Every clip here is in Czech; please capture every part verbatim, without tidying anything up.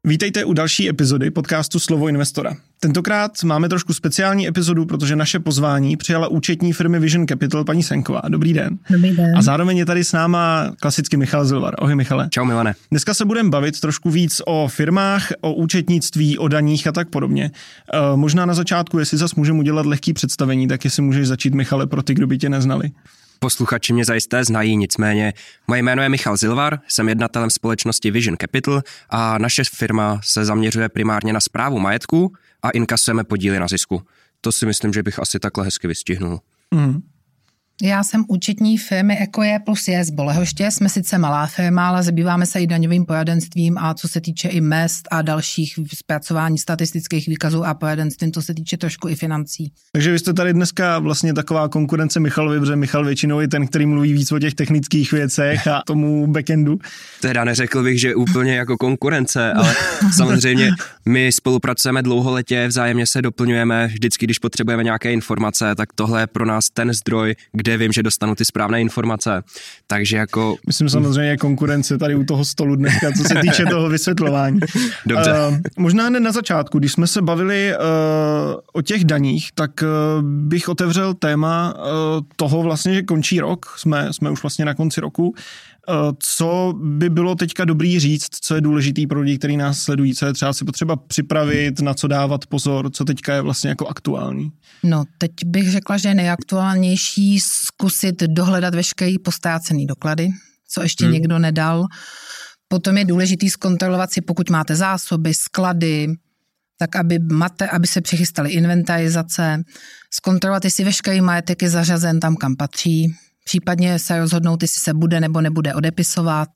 Vítejte u další epizody podcastu Slovo investora. Tentokrát máme trošku speciální epizodu, protože naše pozvání přijala účetní firmy Vision Capital paní Senková. Dobrý den. Dobrý den. A zároveň je tady s náma klasicky Michal Zilvar. Ahoj Michale. Čau Milane. Dneska se budeme bavit trošku víc o firmách, o účetnictví, o daních a tak podobně. E, možná na začátku, jestli zas můžeme udělat lehký představení, tak jestli můžeš začít, Michale, pro ty, kdo by tě neznali. Posluchači mě zajisté znají, nicméně moje jméno je Michal Zilvar, jsem jednatelem společnosti Vision Capital a naše firma se zaměřuje primárně na správu majetku a inkasujeme podíly na zisku. To si myslím, že bych asi takhle hezky vystihnul. Mm. Já jsem účetní firmy EkoJe plus J z Bolehoště. Jsme sice malá firma, ale zabýváme se i daňovým poradenstvím a co se týče i mezd a dalších zpracování statistických výkazů a poradenstvím, to se týče trošku i financí. Takže vy jste tady dneska vlastně taková konkurence Michalovi, protože Michal většinou je ten, který mluví víc o těch technických věcech a tomu backendu. Teda neřekl bych, že úplně jako konkurence, ale samozřejmě my spolupracujeme dlouholetě, vzájemně se doplňujeme, vždycky, když potřebujeme nějaké informace, tak tohle je pro nás ten zdroj, kde vím, že dostanu ty správné informace. Takže jako... Myslím samozřejmě konkurence tady u toho stolu dneska, co se týče toho vysvětlování. Dobře. Uh, možná ne na začátku, když jsme se bavili uh, o těch daních, tak uh, bych otevřel téma uh, toho vlastně, že končí rok, jsme, jsme už vlastně na konci roku. Co by bylo teďka dobrý říct, co je důležitý pro lidi, kteří nás sledují, co je třeba si potřeba připravit, na co dávat pozor, co teďka je vlastně jako aktuální? No, teď bych řekla, že je nejaktuálnější zkusit dohledat veškerý postrácený doklady, co ještě hmm. někdo nedal. Potom je důležitý zkontrolovat si, pokud máte zásoby, sklady, tak aby, mate, aby se přichystaly inventarizace, zkontrolovat, jestli veškerý majetek je zařazen tam, kam patří, případně se rozhodnout, jestli se bude nebo nebude odepisovat.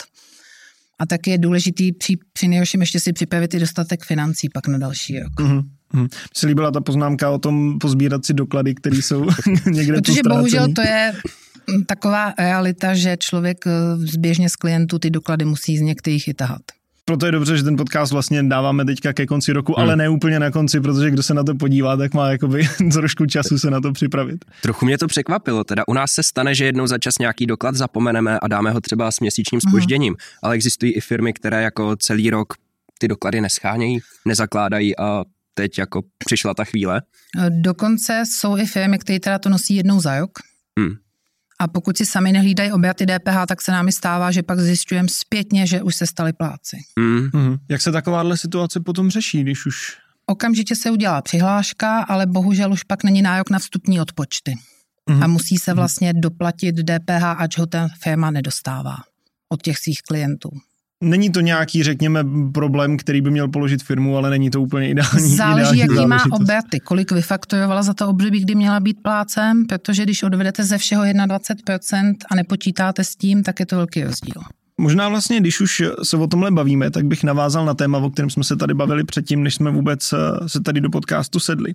A taky je důležitý při, při nejhorším ještě si připravit i dostatek financí pak na další rok. Mm-hmm. Mně se líbila ta poznámka o tom pozbírat si doklady, které jsou někde Protože postrácený. Bohužel to je taková realita, že člověk zběžně z klientů ty doklady musí z některých i tahat. Proto je dobře, že ten podcast vlastně dáváme teďka ke konci roku, hmm. ale ne úplně na konci, protože kdo se na to podívá, tak má jakoby trošku času se na to připravit. Trochu mě to překvapilo, teda u nás se stane, že jednou za čas nějaký doklad zapomeneme a dáme ho třeba s měsíčním zpožděním, hmm. ale existují i firmy, které jako celý rok ty doklady neschánějí, nezakládají a teď jako přišla ta chvíle. Dokonce jsou i firmy, které teda to nosí jednou za rok. Hmm. A pokud si sami nehlídají obraty D P H, tak se nám i stává, že pak zjišťujeme zpětně, že už se stali plátci. Mm. Mm. Jak se takováhle situace potom řeší, když už... Okamžitě se udělá přihláška, ale bohužel už pak není nárok na vstupní odpočty. Mm. A musí se vlastně doplatit D P H, ač ho ta firma nedostává od těch svých klientů. Není to nějaký, řekněme, problém, který by měl položit firmu, ale není to úplně ideální. Záleží, ideální jaký má obraty, kolik vyfakturovala za to období, kdy měla být plácem, protože když odvedete ze všeho dvacet jedna procent a nepočítáte s tím, tak je to velký rozdíl. Možná vlastně, když už se o tomhle bavíme, tak bych navázal na téma, o kterém jsme se tady bavili předtím, než jsme vůbec se tady do podcastu sedli.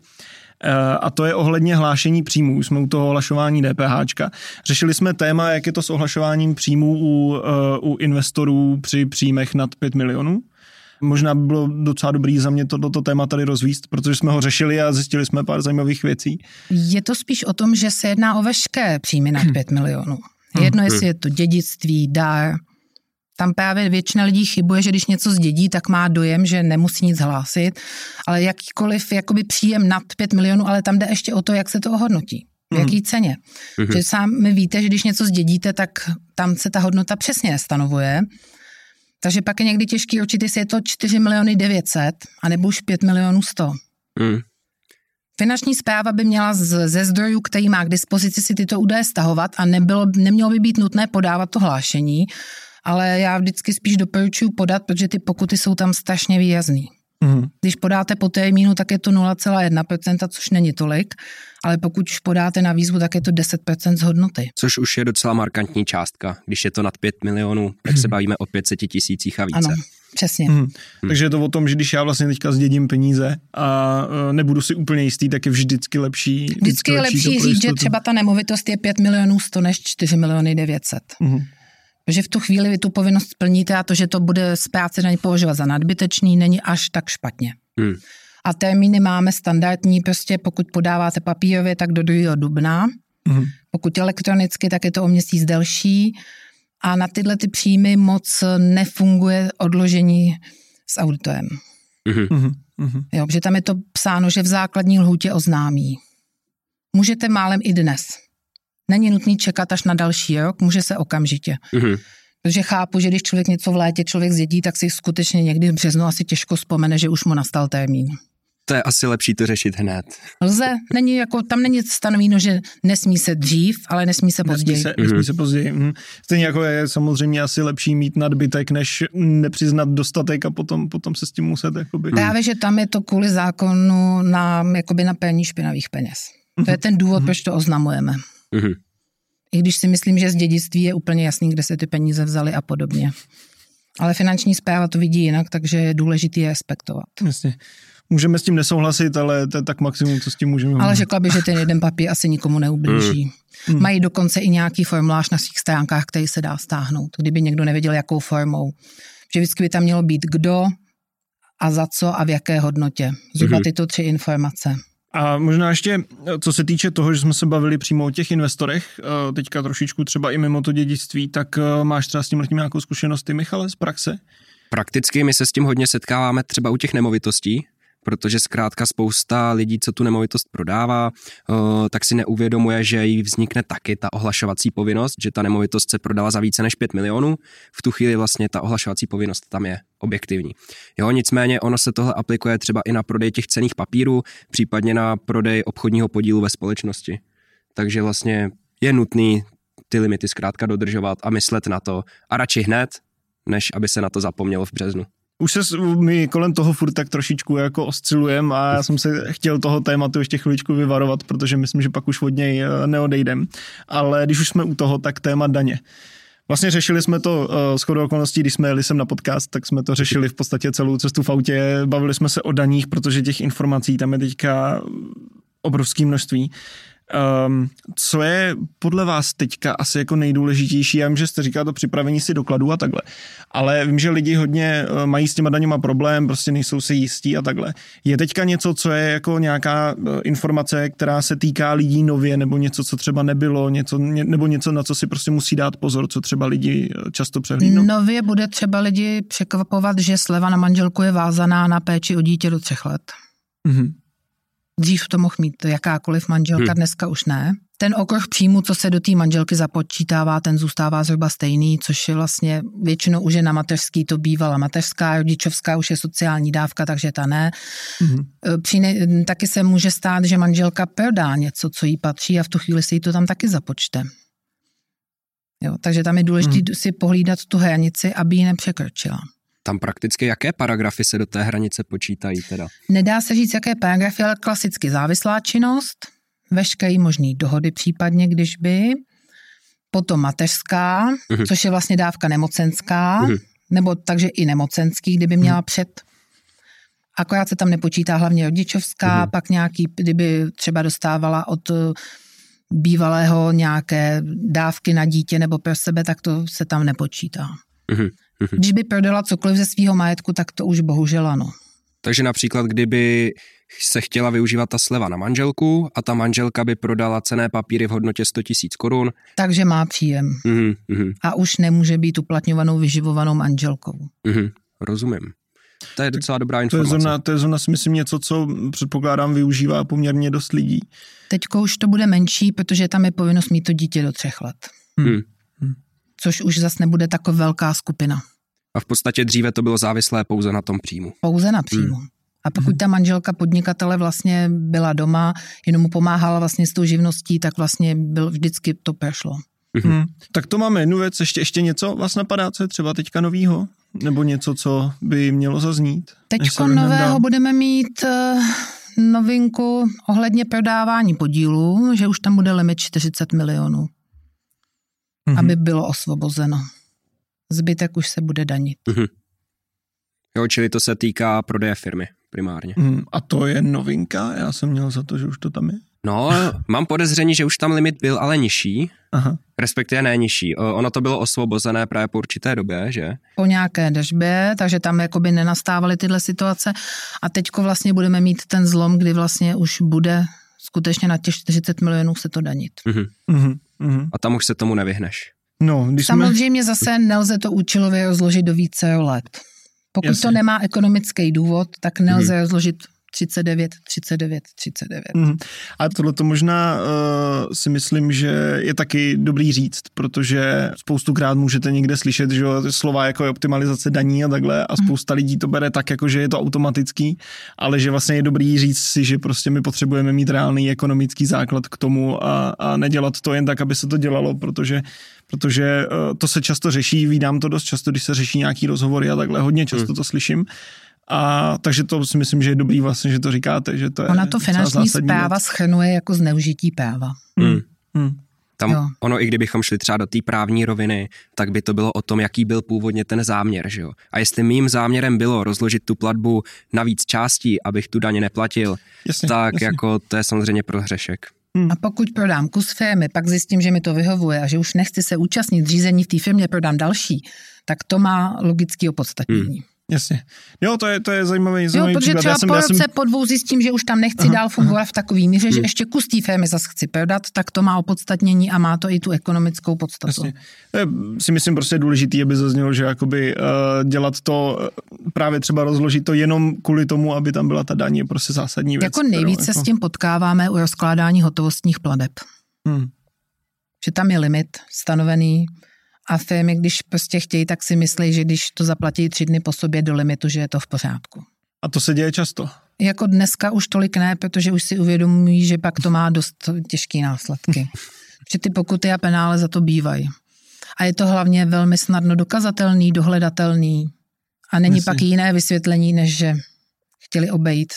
A to je ohledně hlášení příjmů. Jsme u toho ohlašování DPHčka. Řešili jsme téma, jak je to s ohlašováním příjmů u, u investorů při příjmech nad pět milionů. Možná by bylo docela dobrý za mě toto téma tady rozvíst, protože jsme ho řešili a zjistili jsme pár zajímavých věcí. Je to spíš o tom, že se jedná o veškeré příjmy nad pět milionů. Jedno, jestli je to dědictví, dar. Tam právě většina lidí chybuje, že když něco zdědí, tak má dojem, že nemusí nic hlásit, ale jakýkoliv jakoby příjem nad pět milionů, ale tam jde ještě o to, jak se to ohodnotí, v jaký ceně. Mm. Že sám víte, že když něco zdědíte, tak tam se ta hodnota přesně nestanovuje, takže pak je někdy těžký určit, jestli je to čtyři miliony devět set, anebo už pět milionů sto. Mm. Finanční správa by měla z, ze zdrojů, který má k dispozici, si tyto údaje stahovat a nebylo, nemělo by být nutné podávat to hlášení, ale já vždycky spíš doporučuji podat, protože ty pokuty jsou tam strašně výrazný. Mm. Když podáte po termínu, tak je to nula celá jedna procenta, což není tolik, ale pokud už podáte na výzvu, tak je to deset procent z hodnoty. Což už je docela markantní částka. Když je to nad pět milionů, tak se bavíme o pět set tisících a více. Ano, přesně. Mm. Mm. Takže je to o tom, že když já vlastně teďka zdědím peníze a nebudu si úplně jistý, tak je vždycky lepší. Vždycky, vždycky je lepší, lepší říct, že třeba ta nemovitost je pět milionů sto než čtyři miliony devět set. Mm. Protože v tu chvíli vy tu povinnost splníte a to, že to bude správce daně považovat za nadbytečný, není až tak špatně. Hmm. A termíny máme standardní, prostě pokud podáváte papírově, tak do druhého dubna. Hmm. Pokud elektronicky, tak je to o měsíc delší. A na tyhle ty příjmy moc nefunguje odložení s auditorem. Mm-hmm. Mm-hmm. Jo, protože tam je to psáno, že v základní lhůtě oznámí. Můžete málem i dnes. Není nutný čekat až na další rok, může se okamžitě. Mm-hmm. Protože chápu, že když člověk něco v létě člověk zdědí, tak si skutečně někdy v březnu asi těžko vzpomene, že už mu nastal termín. To je asi lepší to řešit hned. Lze, není jako, tam není stanovíno, že nesmí se dřív, ale nesmí se později. Nesmí se, nesmí se později. Mm. Stejně jako je samozřejmě asi lepší mít nadbytek, než nepřiznat dostatek a potom, potom se s tím muset jakoby... Právě, že tam je to kvůli zákonu na, jakoby na praní špinavých peněz. To je ten důvod, mm. proč to oznamujeme. Mm. I když si myslím, že z dědictví je úplně jasný, kde se ty peníze vzaly a podobně. Ale finanční správa to vidí jinak, takže je důležité je respektovat. Jasně. Můžeme s tím nesouhlasit, ale to je tak maximum, co s tím můžeme. Ale řekla bych, že ten jeden papír asi nikomu neublíží. Mm. Mají dokonce i nějaký formulář na svých stránkách, který se dá stáhnout, kdyby někdo nevěděl, jakou formou. Že vždycky by tam mělo být kdo a za co a v jaké hodnotě. Zhruba tyto tři informace. A možná ještě, co se týče toho, že jsme se bavili přímo o těch investorech, teďka trošičku třeba i mimo to dědictví, tak máš třeba s tím letím nějakou zkušenost ty, Michale, z praxe? Prakticky my se s tím hodně setkáváme třeba u těch nemovitostí, protože zkrátka spousta lidí, co tu nemovitost prodává, tak si neuvědomuje, že jí vznikne taky ta ohlašovací povinnost, že ta nemovitost se prodala za více než pět milionů. V tu chvíli vlastně ta ohlašovací povinnost tam je objektivní. Jo, nicméně ono se tohle aplikuje třeba i na prodej těch cenných papírů, případně na prodej obchodního podílu ve společnosti. Takže vlastně je nutný ty limity zkrátka dodržovat a myslet na to a radši hned, než aby se na to zapomnělo v březnu. Už se my kolem toho furt tak trošičku jako oscilujeme a já jsem se chtěl toho tématu ještě chviličku vyvarovat, protože myslím, že pak už od něj neodejdem. Ale když už jsme u toho, tak téma daně. Vlastně řešili jsme to uh, shodou okolností, když jsme jeli sem na podcast, tak jsme to řešili v podstatě celou cestu v autě. Bavili jsme se o daních, protože těch informací tam je teďka obrovské množství. Um, co je podle vás teďka asi jako nejdůležitější? Já vím, že jste říkal to připravení si dokladů a takhle, ale vím, že lidi hodně uh, mají s těma daněma problém, prostě nejsou si jistí a takhle. Je teďka něco, co je jako nějaká uh, informace, která se týká lidí nově, nebo něco, co třeba nebylo, něco, ně, nebo něco, na co si prostě musí dát pozor, co třeba lidi uh, často přehlídnou? Nově bude třeba lidi překvapovat, že sleva na manželku je vázaná na péči o dítě do třech let. Mhm. Dřív to mohl mít jakákoliv manželka, hmm. dneska už ne. Ten okruh příjmu, co se do té manželky započítává, ten zůstává zhruba stejný, což je vlastně většinou už je na mateřský, to bývala mateřská, rodičovská už je sociální dávka, takže ta ne. Hmm. Přine, taky se může stát, že manželka prodá něco, co jí patří a v tu chvíli se jí to tam taky započte. Jo, takže tam je důležité hmm. si pohlídat tu hranici, aby ji nepřekročila. Tam prakticky jaké paragrafy se do té hranice počítají teda? Nedá se říct, jaké paragrafy, ale klasicky závislá činnost, veškerý možný dohody případně, když by, potom mateřská, uh-huh. což je vlastně dávka nemocenská, uh-huh. nebo takže i nemocenský, kdyby měla uh-huh. před. Akorát se tam nepočítá hlavně rodičovská, uh-huh. pak nějaký, kdyby třeba dostávala od bývalého nějaké dávky na dítě nebo pro sebe, tak to se tam nepočítá. Uh-huh. Když by prodala cokoliv ze svého majetku, tak to už bohužel ano. Takže například, kdyby se chtěla využívat ta sleva na manželku a ta manželka by prodala cenné papíry v hodnotě sto tisíc korun. Takže má příjem. Mm, mm. A už nemůže být uplatňovanou, vyživovanou manželkou. Mm, rozumím. To je docela dobrá informace. To je zrovna, to je zrovna si myslím něco, co předpokládám využívá poměrně dost lidí. Teďko už to bude menší, protože tam je povinnost mít to dítě do třech let. Hmm. Což už zas nebude taková velká skupina. A v podstatě dříve to bylo závislé pouze na tom příjmu. Pouze na příjmu. Hmm. A pokud ta manželka podnikatele vlastně byla doma, jenom mu pomáhala vlastně s tou živností, tak vlastně byl, vždycky to prošlo. Hmm. Tak to máme jednu věc, ještě, ještě něco vás napadá, co je třeba teďka novýho? Nebo něco, co by mělo zaznít? Teďko nového budeme mít uh, novinku ohledně prodávání podílů, že už tam bude limit čtyřicet milionů. Mm-hmm. Aby bylo osvobozeno. Zbytek už se bude danit. Mm-hmm. Jo, čili to se týká prodeje firmy primárně. Mm, a to je novinka? Já jsem měl za to, že už to tam je. No, mám podezření, že už tam limit byl, ale nižší. Aha. Respektive ne nižší. Ono to bylo osvobozené právě po určité době, že? Po nějaké držbě, takže tam jakoby nenastávaly tyhle situace. A teďko vlastně budeme mít ten zlom, kdy vlastně už bude skutečně na těch čtyřicet milionů se to danit. Mm-hmm. Mm-hmm. A tam už se tomu nevyhneš. No, když Samozřejmě jsme... zase nelze to účelově rozložit do více let. Pokud Jasně. to nemá ekonomický důvod, tak nelze hmm. rozložit třicet devět, třicet devět, třicet devět. Mm. A tohle to možná uh, si myslím, že je taky dobrý říct, protože spoustukrát můžete někde slyšet, že slova jako je optimalizace daní a takhle a spousta mm. lidí to bere tak, jako že je to automatický, ale že vlastně je dobrý říct si, že prostě my potřebujeme mít reálný ekonomický základ k tomu a, a nedělat to jen tak, aby se to dělalo, protože protože uh, to se často řeší, vídám to dost často, když se řeší nějaký rozhovory a takhle, hodně často mm. to slyším. A takže to si myslím, že je dobrý vlastně, že to říkáte, že to je. Ona to finanční správa schrnuje jako zneužití práva. Hmm. Hmm. Tam jo. ono, i kdybychom šli třeba do té právní roviny, tak by to bylo o tom, jaký byl původně ten záměr, že jo. A jestli mým záměrem bylo rozložit tu platbu na víc částí, abych tu daně neplatil, jasně, tak jasně. jako to je samozřejmě prohřešek. Hmm. A pokud prodám kus firmy, pak zjistím, že mi to vyhovuje a že už nechci se účastnit řízení v té firmě, prodám další, tak to má logické opodstatnění. Hmm. Jasně. Jo, to je, to je zajímavý, zajímavý jo, protože příklad. třeba já jsem, po já roce, jsem... po dvou zjistím, že už tam nechci aha, dál fungovat aha. v takový míře, že ještě kus té firmy zase chci prodat, tak to má opodstatnění a má to i tu ekonomickou podstatu. Jasně. To je, si myslím prostě důležitý, aby zaznělo, že jakoby uh, dělat to, právě třeba rozložit to jenom kvůli tomu, aby tam byla ta daň, je prostě zásadní věc. Jako nejvíce kterou, jako... s tím potkáváme u rozkládání hotovostních plateb. Hmm. Že tam je limit stanovený, a firmy, když prostě chtějí, tak si myslí, že když to zaplatí tři dny po sobě do limitu, že je to v pořádku. A to se děje často? Jako dneska už tolik ne, protože už si uvědomují, že pak to má dost těžké následky. Že ty pokuty a penále za to bývají. A je to hlavně velmi snadno dokazatelný, dohledatelný. A není Myslím. pak jiné vysvětlení, než že chtěli obejít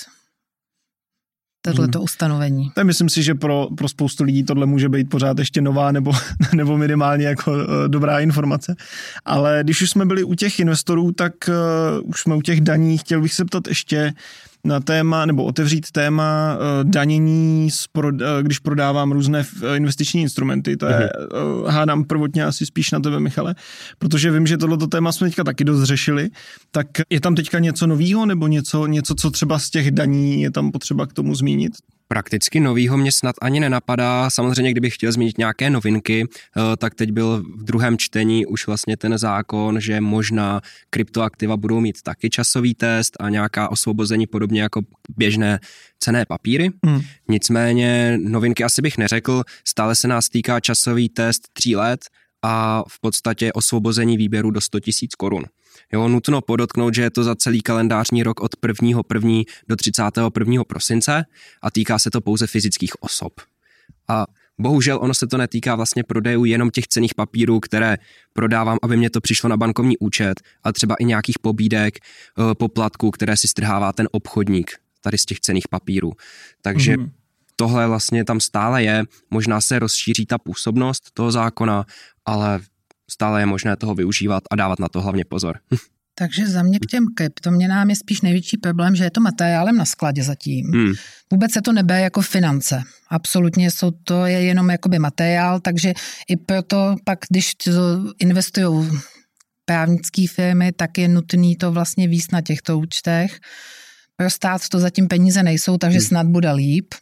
tohleto hmm. ustanovení. Tak myslím si, že pro, pro spoustu lidí tohle může být pořád ještě nová nebo, nebo minimálně jako uh, dobrá informace. Ale když už jsme byli u těch investorů, tak uh, už jsme u těch daní. Chtěl bych se ptat ještě na téma, nebo otevřít téma uh, danění, pro, uh, když prodávám různé uh, investiční instrumenty. To je, uh, hádám prvotně asi spíš na tebe, Michale, protože vím, že tohleto téma jsme teďka taky dost řešili. Tak je tam teďka něco novýho, nebo něco, něco, co třeba z těch daní je tam potřeba k tomu zmínit? Prakticky novýho mě snad ani nenapadá. Samozřejmě, kdybych chtěl zmínit nějaké novinky, tak teď byl v druhém čtení už vlastně ten zákon, že možná kryptoaktiva budou mít taky časový test a nějaká osvobození podobně jako běžné cenné papíry. Hmm. Nicméně novinky asi bych neřekl, stále se nás týká časový test tří let a v podstatě osvobození výběru do sto tisíc korun. Jo, nutno podotknout, že je to za celý kalendářní rok od prvního prvního do třicátého prvního prosince a týká se to pouze fyzických osob. A bohužel ono se to netýká vlastně prodejů jenom těch cenných papírů, které prodávám, aby mě to přišlo na bankovní účet, a třeba i nějakých pobídek, poplatků, které si strhává ten obchodník tady z těch cenných papírů. Takže mm-hmm. tohle vlastně tam stále je, možná se rozšíří ta působnost toho zákona, ale stále je možné toho využívat a dávat na to hlavně pozor. Takže za mě k těm kryptoměnám je spíš největší problém, že je to materiálem na skladě zatím. Hmm. Vůbec se to nebere jako finance. Absolutně jsou to je jenom jakoby materiál, takže i proto pak, když investují právnické firmy, tak je nutný to vlastně víc na těchto účtech. Pro stát to zatím peníze nejsou, takže hmm. snad bude líp.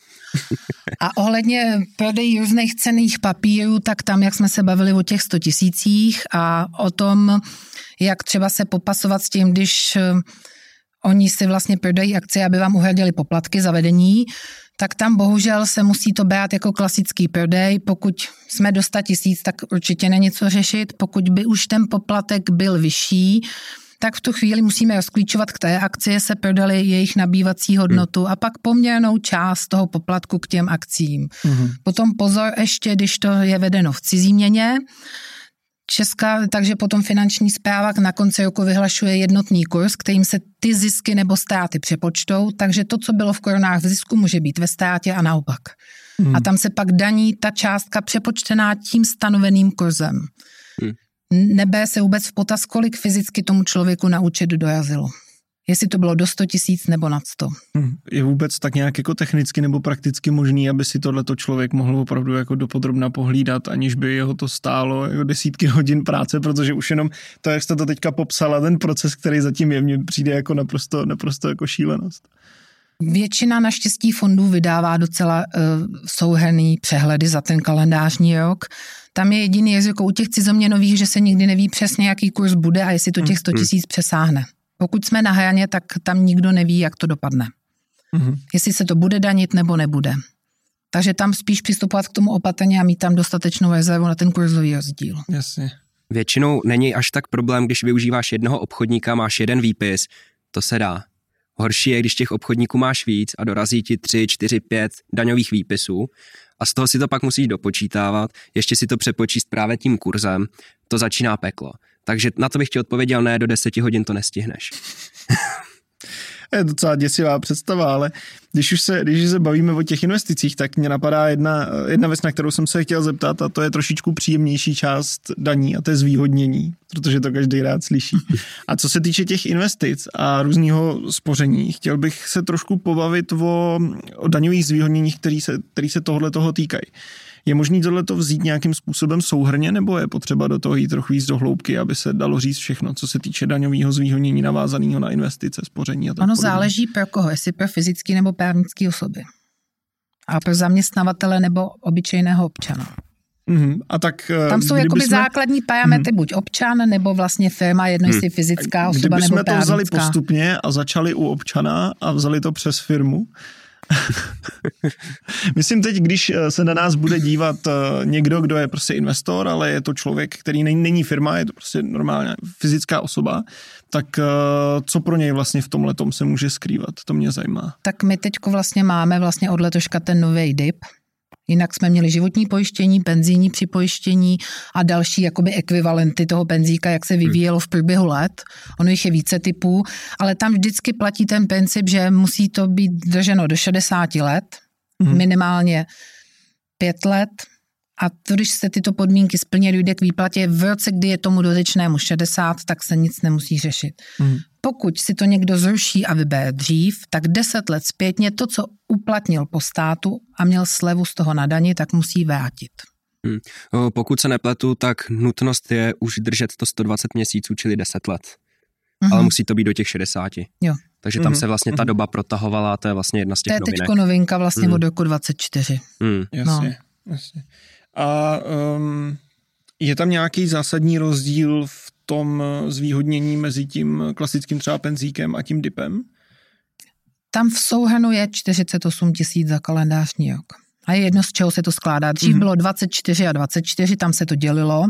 A ohledně prodej různých cenných papírů, tak tam, jak jsme se bavili o těch sto tisících a o tom, jak třeba se popasovat s tím, když oni si vlastně prodají akcie, aby vám uhradili poplatky za vedení, tak tam bohužel se musí to brát jako klasický prodej. Pokud jsme do sto tisíc, tak určitě není co řešit. Pokud by už ten poplatek byl vyšší, tak v tu chvíli musíme rozklíčovat, které akcie se prodaly, jejich nabývací hodnotu hmm. a pak poměrnou část toho poplatku k těm akcím. Hmm. Potom pozor ještě, když to je vedeno v cizí měně, Česká, takže potom finanční správa na konci roku vyhlašuje jednotný kurz, kterým se ty zisky nebo ztráty přepočtou, takže to, co bylo v korunách v zisku, může být ve ztrátě a naopak. Hmm. A tam se pak daní ta částka přepočtená tím stanoveným kurzem. Hmm. Nebere se vůbec v potaz, kolik fyzicky tomu člověku na účet dorazilo. Jestli to bylo do sto tisíc nebo nad sto. Je vůbec tak nějak jako technicky nebo prakticky možný, aby si tohleto člověk mohl opravdu jako dopodrobna pohlídat, aniž by jeho to stálo jako desítky hodin práce, protože už jenom to, jak jste to teďka popsala, ten proces, který zatím je, mně přijde jako naprosto, naprosto jako šílenost. Většina naštěstí fondů vydává docela uh, souhrnný přehledy za ten kalendářní rok. Tam je jediný riziko u těch cizoměnových, že se nikdy neví přesně, jaký kurz bude a jestli to těch sto tisíc přesáhne. Pokud jsme na hraně, tak tam nikdo neví, jak to dopadne. Mm-hmm. Jestli se to bude danit nebo nebude. Takže tam spíš přistupovat k tomu opatrně a mít tam dostatečnou rezervu na ten kurzový rozdíl. Jasně. Většinou není až tak problém, když využíváš jednoho obchodníka, máš jeden výpis, to se dá. Horší je, když těch obchodníků máš víc a dorazí ti tři, čtyři, pět daňových výpisů a z toho si to pak musíš dopočítávat, ještě si to přepočíst právě tím kurzem, to začíná peklo. Takže na to bych ti odpověděl, ne, do deseti hodin to nestihneš. Je docela děsivá představa, ale když už se, když se bavíme o těch investicích, tak mě napadá jedna, jedna věc, na kterou jsem se chtěl zeptat, a to je trošičku příjemnější část daní, a to je zvýhodnění, protože to každý rád slyší. A co se týče těch investic a různého spoření, chtěl bych se trošku pobavit o, o daňových zvýhodněních, který se, který se tohle toho týkají. Je možný tohleto vzít nějakým způsobem souhrně, nebo je potřeba do toho jít trochu víc do hloubky, aby se dalo říct všechno, co se týče daňového zvýhodnění navázaného na investice, spoření a tak Ono podobně? Záleží pro koho, jestli pro fyzické nebo právnické osoby. A pro zaměstnavatele nebo obyčejného občana. Mm-hmm. A tak, tam jsou jakoby jsme... základní parametry, mm-hmm. buď občan nebo vlastně firma, jedno jestli fyzická osoba nebo právnická. Kdybychom to vzali postupně a začali u občana a vzali to přes firmu, myslím teď, když se na nás bude dívat někdo, kdo je prostě investor, ale je to člověk, který není, není firma, je to prostě normálně fyzická osoba, tak co pro něj vlastně v tomhletom se může skrývat? To mě zajímá. Tak my teďko vlastně máme vlastně od letoška ten nový D I P. Jinak jsme měli životní pojištění, penzijní připojištění a další jakoby ekvivalenty toho penzíka, jak se vyvíjelo v průběhu let. Ono jich je více typů, ale tam vždycky platí ten princip, že musí to být drženo do šedesáti let, mm. minimálně pět let. A to, když se tyto podmínky splně, dojde k výplatě v roce, kdy je tomu dotyčnému šedesát, tak se nic nemusí řešit. Mm. Pokud si to někdo zruší a vybere dřív, tak deset let zpětně to, co uplatnil po státu a měl slevu z toho na dani, tak musí vrátit. Hmm. Pokud se nepletu, tak nutnost je už držet to sto dvacet měsíců, čili deset let. Mm-hmm. Ale musí to být do těch šedesáti. Jo. Takže tam mm-hmm. se vlastně ta doba protahovala, to je vlastně jedna z těch novinek. To je teďko novinka vlastně mm. od roku dvacet čtyři. Mm. Jasně, no. jasně. A um, je tam nějaký zásadní rozdíl v tom zvýhodnění mezi tím klasickým třeba penzíkem a tím dipem? Tam v souhrnu je čtyřicet osm tisíc za kalendářní rok. A je jedno, z čeho se to skládá. Dřív mm-hmm. bylo dvacet čtyři a dvacet čtyři, tam se to dělilo.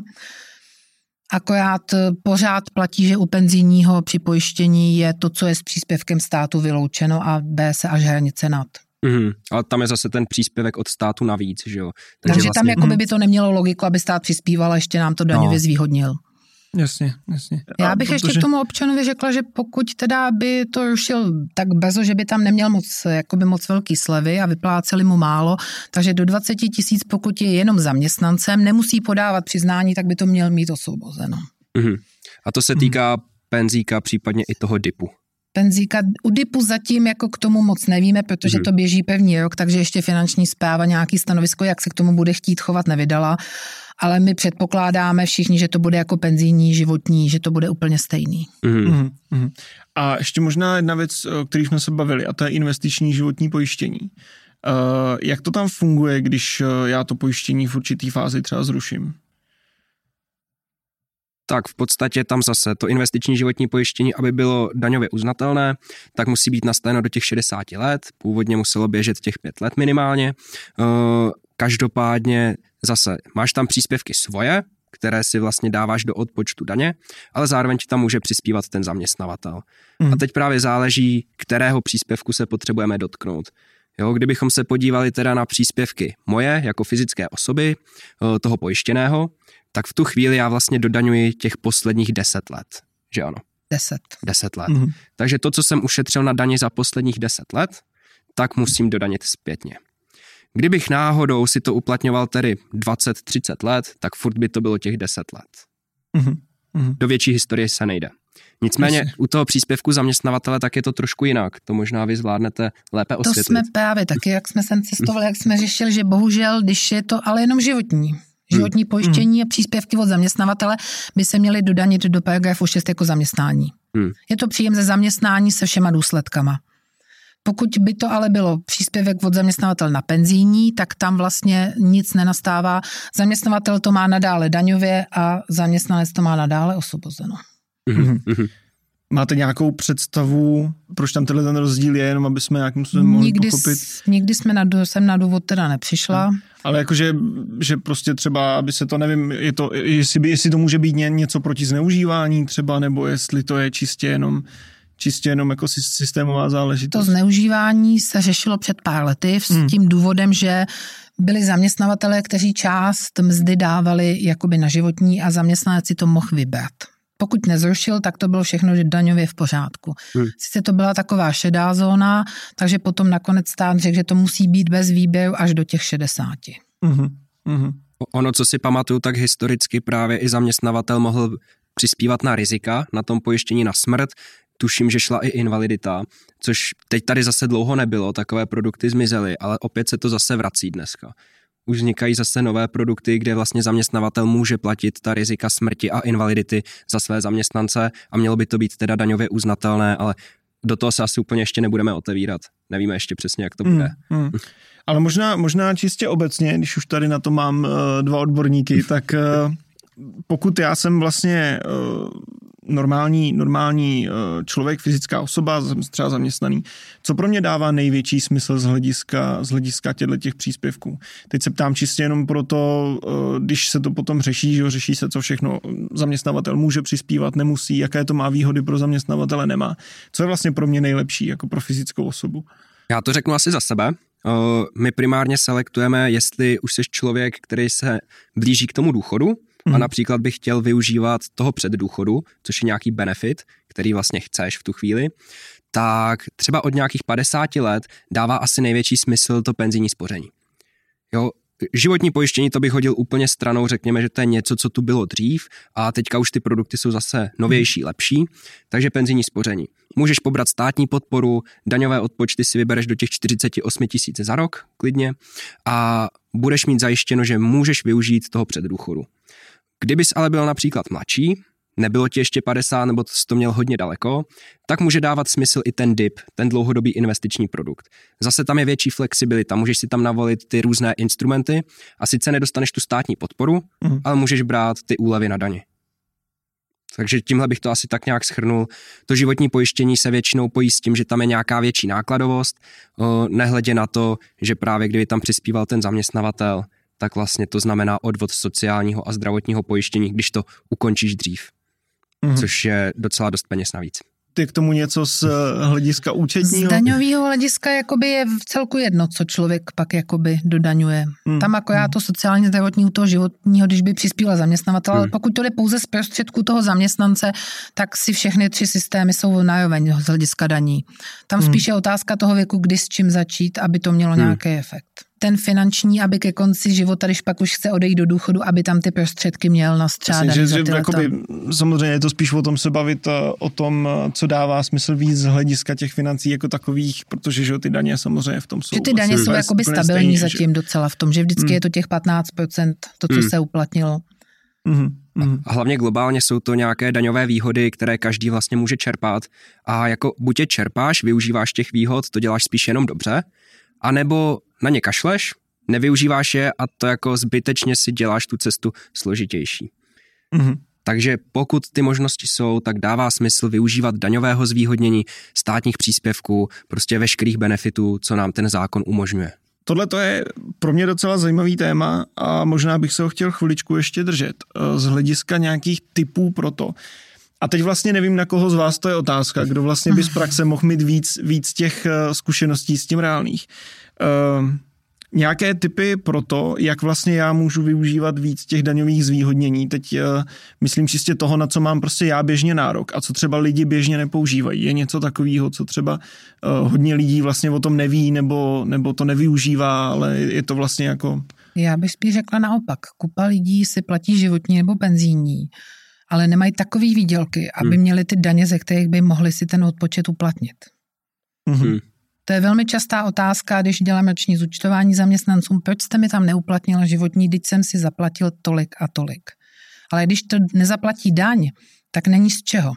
Akorát pořád platí, že u penzijního připojištění je to, co je s příspěvkem státu vyloučeno a B se až hranice nad. Mm, ale tam je zase ten příspěvek od státu navíc, že jo? Takže, Takže vlastně... tam jakoby by to nemělo logiku, aby stát přispíval a ještě nám to daňově no. zvýhodnil. Jasně, jasně. Já bych a ještě protože... k tomu občanovi řekla, že pokud teda by to rušil tak brzo, že by tam neměl moc, jakoby moc velký slevy a vypláceli mu málo, takže do dvacet tisíc, pokud je jenom zaměstnancem, nemusí podávat přiznání, tak by to měl mít osvobozeno. Mm-hmm. A to se týká mm. penzíka, případně i toho dipu. Penzíka, u dipu zatím jako k tomu moc nevíme, protože mm. to běží první rok, takže ještě finanční správa nějaký stanovisko, jak se k tomu bude chtít chovat, nevydala. Ale my předpokládáme všichni, že to bude jako penzijní, životní, že to bude úplně stejný. Mm. Mm. A ještě možná jedna věc, o které jsme se bavili, a to je investiční životní pojištění. Uh, jak to tam funguje, když já to pojištění v určitý fázi třeba zruším? Tak v podstatě tam zase to investiční životní pojištění, aby bylo daňově uznatelné, tak musí být nastaveno do těch šedesáti let, původně muselo běžet těch pět let minimálně. Každopádně zase máš tam příspěvky svoje, které si vlastně dáváš do odpočtu daně, ale zároveň ti tam může přispívat ten zaměstnavatel. Mm. A teď právě záleží, kterého příspěvku se potřebujeme dotknout. Jo, kdybychom se podívali teda na příspěvky moje jako fyzické osoby, toho pojištěného, tak v tu chvíli já vlastně dodaňuji těch posledních deset let, že ano? Deset. Deset let. Mm-hmm. Takže to, co jsem ušetřil na dani za posledních deset let, tak musím dodanit zpětně. Kdybych náhodou si to uplatňoval tedy dvacet třicet let, tak furt by to bylo těch deset let. Mm-hmm. Do větší historie se nejde. Nicméně u toho příspěvku zaměstnavatele tak je to trošku jinak. To možná vy zvládnete lépe osvětlit. To jsme právě taky, jak jsme sem cestovali, jak jsme řešili, že bohužel, když je to ale jenom životní. Životní hmm. pojištění a příspěvky od zaměstnavatele by se měly dodanit do paragrafu šest jako zaměstnání. Hmm. Je to příjem ze zaměstnání se všema důsledkama. Pokud by to ale bylo příspěvek od zaměstnavatele na penzijní, tak tam vlastně nic nenastává. Zaměstnavatel to má nadále daňově a zaměstnanec to má nadále osvobozeno. Mm-hmm. Máte nějakou představu, proč tam tenhle ten rozdíl je, jenom aby jsme nějakým způsobem mohli nikdy, pochopit? Nikdy jsme na, jsem na důvod teda nepřišla. Hmm. Ale jakože, že prostě třeba, aby se to, nevím, je to, jestli, jestli to může být něco proti zneužívání třeba, nebo jestli to je čistě jenom, čistě jenom jako systémová záležitost. To zneužívání se řešilo před pár lety s hmm. tím důvodem, že byli zaměstnavatelé, kteří část mzdy dávali jakoby na životní a zaměstnanec si to mohl vybrat. Pokud nezrušil, tak to bylo všechno daňově v pořádku. Hmm. Sice to byla taková šedá zóna, takže potom nakonec stát řekl, že to musí být bez výběru až do těch šedesáti. Hmm. Hmm. Ono, co si pamatuju, tak historicky právě i zaměstnavatel mohl přispívat na rizika, na tom pojištění na smrt. Tuším, že šla i invalidita, což teď tady zase dlouho nebylo, takové produkty zmizely, ale opět se to zase vrací dneska. Už vznikají zase nové produkty, kde vlastně zaměstnavatel může platit ta rizika smrti a invalidity za své zaměstnance a mělo by to být teda daňově uznatelné, ale do toho se asi úplně ještě nebudeme otevírat. Nevíme ještě přesně, jak to bude. Hmm, hmm. Ale možná, možná čistě obecně, když už tady na to mám uh, dva odborníky, tak uh, pokud já jsem vlastně uh, normální, normální uh, člověk, fyzická osoba, třeba zaměstnaný, co pro mě dává největší smysl z hlediska, z hlediska těch příspěvků? Teď se ptám čistě jenom proto, uh, když se to potom řeší, že řeší se, co všechno zaměstnavatel může přispívat, nemusí, jaké to má výhody pro zaměstnavatele, nemá. Co je vlastně pro mě nejlepší jako pro fyzickou osobu? Já to řeknu asi za sebe. My primárně selektujeme, jestli už jsi člověk, který se blíží k tomu důchodu a například bych chtěl využívat toho předdůchodu, což je nějaký benefit, který vlastně chceš v tu chvíli, tak třeba od nějakých padesáti let dává asi největší smysl to penzijní spoření. Jo, životní pojištění to bych hodil úplně stranou, řekněme, že to je něco, co tu bylo dřív a teďka už ty produkty jsou zase novější, lepší, takže penzijní spoření. Můžeš pobrat státní podporu, daňové odpočty si vybereš do těch čtyřicet osm tisíc za rok, klidně, a budeš mít zajištěno, že můžeš využít toho předdůchodu. Kdybys ale byl například mladší, nebylo ti ještě padesát nebo jsi to měl hodně daleko, tak může dávat smysl i ten D I P, ten dlouhodobý investiční produkt. Zase tam je větší flexibilita, můžeš si tam navolit ty různé instrumenty a sice nedostaneš tu státní podporu, mm. ale můžeš brát ty úlevy na dani. Takže tímhle bych to asi tak nějak shrnul. To životní pojištění se většinou pojí s tím, že tam je nějaká větší nákladovost, nehledě na to, že právě kdyby tam přispíval ten zaměstnavatel, tak vlastně to znamená odvod sociálního a zdravotního pojištění, když to ukončíš dřív. Mm. Což je docela dost peněz navíc. Ty k tomu něco z hlediska účetního? Z daňového hlediska jakoby je v celku jedno, co člověk pak jakoby dodaňuje. Hmm. Tam jako já to sociálně zdravotní u toho životního, když by přispíval zaměstnavatel, hmm. ale pokud to jde pouze z prostředku toho zaměstnance, tak si všechny tři systémy jsou naroveň z hlediska daní. Tam hmm. spíše otázka toho věku, kdy s čím začít, aby to mělo hmm. nějaký efekt. Ten finanční, aby ke konci života, když pak už chce odejít do důchodu, aby tam ty prostředky měl nastřádaný za ty leta. Samozřejmě je to spíš o tom se bavit, o tom, co dává smysl víc z hlediska těch financí jako takových, protože že ty daně samozřejmě v tom jsou. Že ty daně jsou jakoby stabilní stejně, zatím že... docela v tom, že vždycky hmm. je to těch patnáct procent, to, co hmm. se uplatnilo. Hmm. Hmm. A hlavně globálně jsou to nějaké daňové výhody, které každý vlastně může čerpat. A jako buď je čerpáš, využíváš těch výhod, to děláš spíš jenom dobře, anebo na ně kašleš, nevyužíváš je a to jako zbytečně si děláš tu cestu složitější. Mm-hmm. Takže pokud ty možnosti jsou, tak dává smysl využívat daňového zvýhodnění, státních příspěvků, prostě veškerých benefitů, co nám ten zákon umožňuje. Tohle to je pro mě docela zajímavý téma a možná bych se ho chtěl chviličku ještě držet z hlediska nějakých typů pro to. A teď vlastně nevím, na koho z vás to je otázka, kdo vlastně by z praxe mohl mít víc, víc těch zkušeností s tím reálných. Uh, nějaké tipy pro to, jak vlastně já můžu využívat víc těch daňových zvýhodnění. Teď uh, myslím čistě toho, na co mám prostě já běžně nárok a co třeba lidi běžně nepoužívají. Je něco takového, co třeba uh, hodně lidí vlastně o tom neví nebo, nebo to nevyužívá, ale je to vlastně jako... Já bych spíš řekla naopak. Kupa lidí si platí životní nebo penzijní, ale nemají takový výdělky, aby hmm. měli ty daně, ze kterých by mohli si ten odpočet uplatnit. Hmm. To je velmi častá otázka, když dělám roční zúčtování zaměstnancům, proč jste mi tam neuplatnila životní, když jsem si zaplatil tolik a tolik. Ale když to nezaplatí daň, tak není z čeho.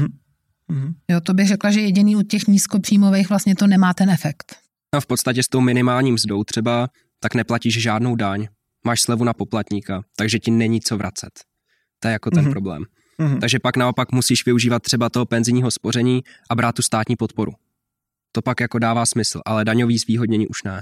Mm-hmm. Jo, to bych řekla, že jediný u těch nízkopříjmových vlastně to nemá ten efekt. A v podstatě s tou minimální mzdou třeba, tak neplatíš žádnou daň. Máš slevu na poplatníka, takže ti není co vracet. To je jako ten mm-hmm. problém. Mm. Takže pak naopak musíš využívat třeba toho penzijního spoření a brát tu státní podporu. To pak jako dává smysl, ale daňový zvýhodnění už ne.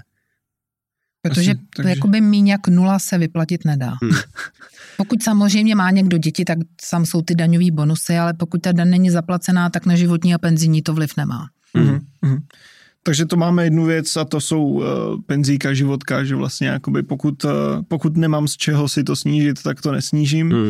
Protože Asi, takže... to jakoby míň jak nula se vyplatit nedá. Hmm. Pokud samozřejmě má někdo děti, tak tam jsou ty daňový bonusy, ale pokud ta daň není zaplacená, tak na životní a penzijní to vliv nemá. Hmm. Hmm. Takže to máme jednu věc a to jsou uh, penzíka, životka, že vlastně jakoby pokud, uh, pokud nemám z čeho si to snížit, tak to nesnížím. Hmm. Uh,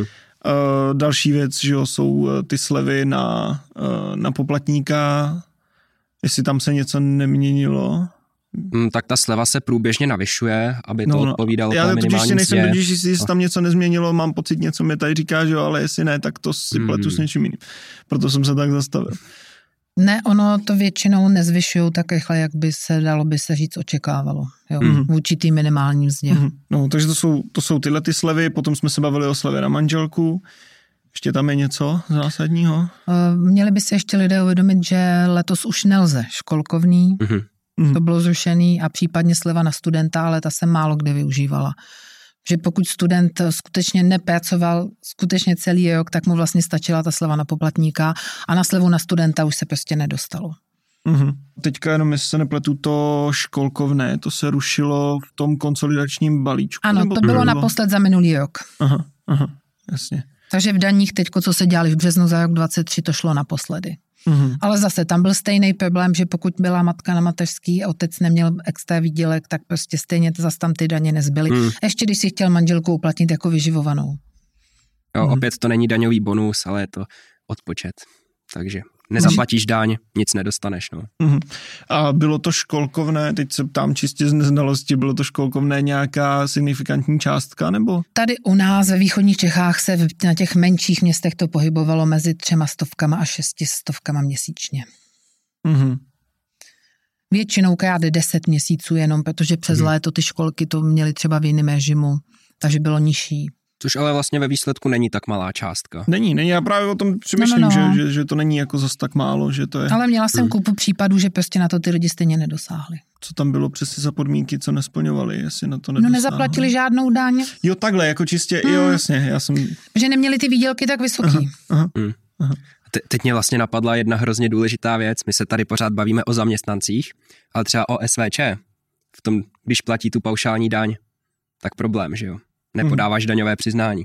další věc, že jo, jsou uh, ty slevy na, uh, na poplatníka, jestli tam se něco neměnilo. Hmm, tak ta sleva se průběžně navyšuje, aby to no, odpovídalo já té minimální mzdě. Já totiž nejsem, jestli se tam něco nezměnilo, mám pocit, něco mi tady říká, že jo, ale jestli ne, tak to si hmm. pletu s něčím jiným. Proto jsem se tak zastavil. Ne, ono to většinou nezvyšují tak rychle, jak by se dalo by se říct očekávalo. Jo, mm. v určitý minimální mzdě. Mm. No, takže to jsou, to jsou tyhle ty slevy, potom jsme se bavili o slevě na manželku. Ještě tam je něco zásadního? Měli by se ještě lidé uvědomit, že letos už nelze školkovný, mm. to bylo zrušený a případně sleva na studenta, ale ta se málo kdy využívala. Že pokud student skutečně nepracoval skutečně celý rok, tak mu vlastně stačila ta sleva na poplatníka a na slevu na studenta už se prostě nedostalo. Mm-hmm. Teďka jenom, jestli se nepletu, to školkovné, to se rušilo v tom konsolidačním balíčku. Ano, to bylo naposled za minulý rok. Aha, aha, jasně. Takže v daních teďko, co se dělali v březnu za rok dvacet tři, to šlo naposledy. Mm-hmm. Ale zase tam byl stejný problém, že pokud byla matka na mateřský a otec neměl extra výdělek, tak prostě stejně zase tam ty daně nezbyly. Mm. Ještě když si chtěl manželku uplatnit jako vyživovanou. Jo, mm. opět to není daňový bonus, ale je to odpočet. Takže nezaplatíš daň, nic nedostaneš. No. Mm. A bylo to školkovné, teď se ptám čistě z neznalosti, bylo to školkovné nějaká signifikantní částka, nebo? Tady u nás ve východních Čechách se na těch menších městech to pohybovalo mezi třema stovkama a šesti stovkama měsíčně. Mm. Většinou krát deset měsíců jenom, protože přes mm. léto ty školky to měly třeba v jiném režimu, takže bylo nižší. Což ale vlastně ve výsledku není tak malá částka. Není, není, já právě o tom přemýšlím, no, no, no. Že, že, že to není jako zas tak málo, že to je... Ale měla jsem hmm. kupu případů, že prostě na to ty lidi stejně nedosáhli. Co tam bylo přesně za podmínky, co nesplňovali, jestli na to nedosáhli? No nezaplatili žádnou daň. Jo, takhle, jako čistě, hmm. jo, jasně, já jsem... Že neměli ty výdělky tak vysoký. Aha, aha, hmm. aha. Te- teď mě vlastně napadla jedna hrozně důležitá věc, my se tady pořád bavíme o zaměstnancích, ale třeba o S V Č, v tom, když platí tu paušální daň, tak problém, že jo? Nepodáváš hmm. daňové přiznání.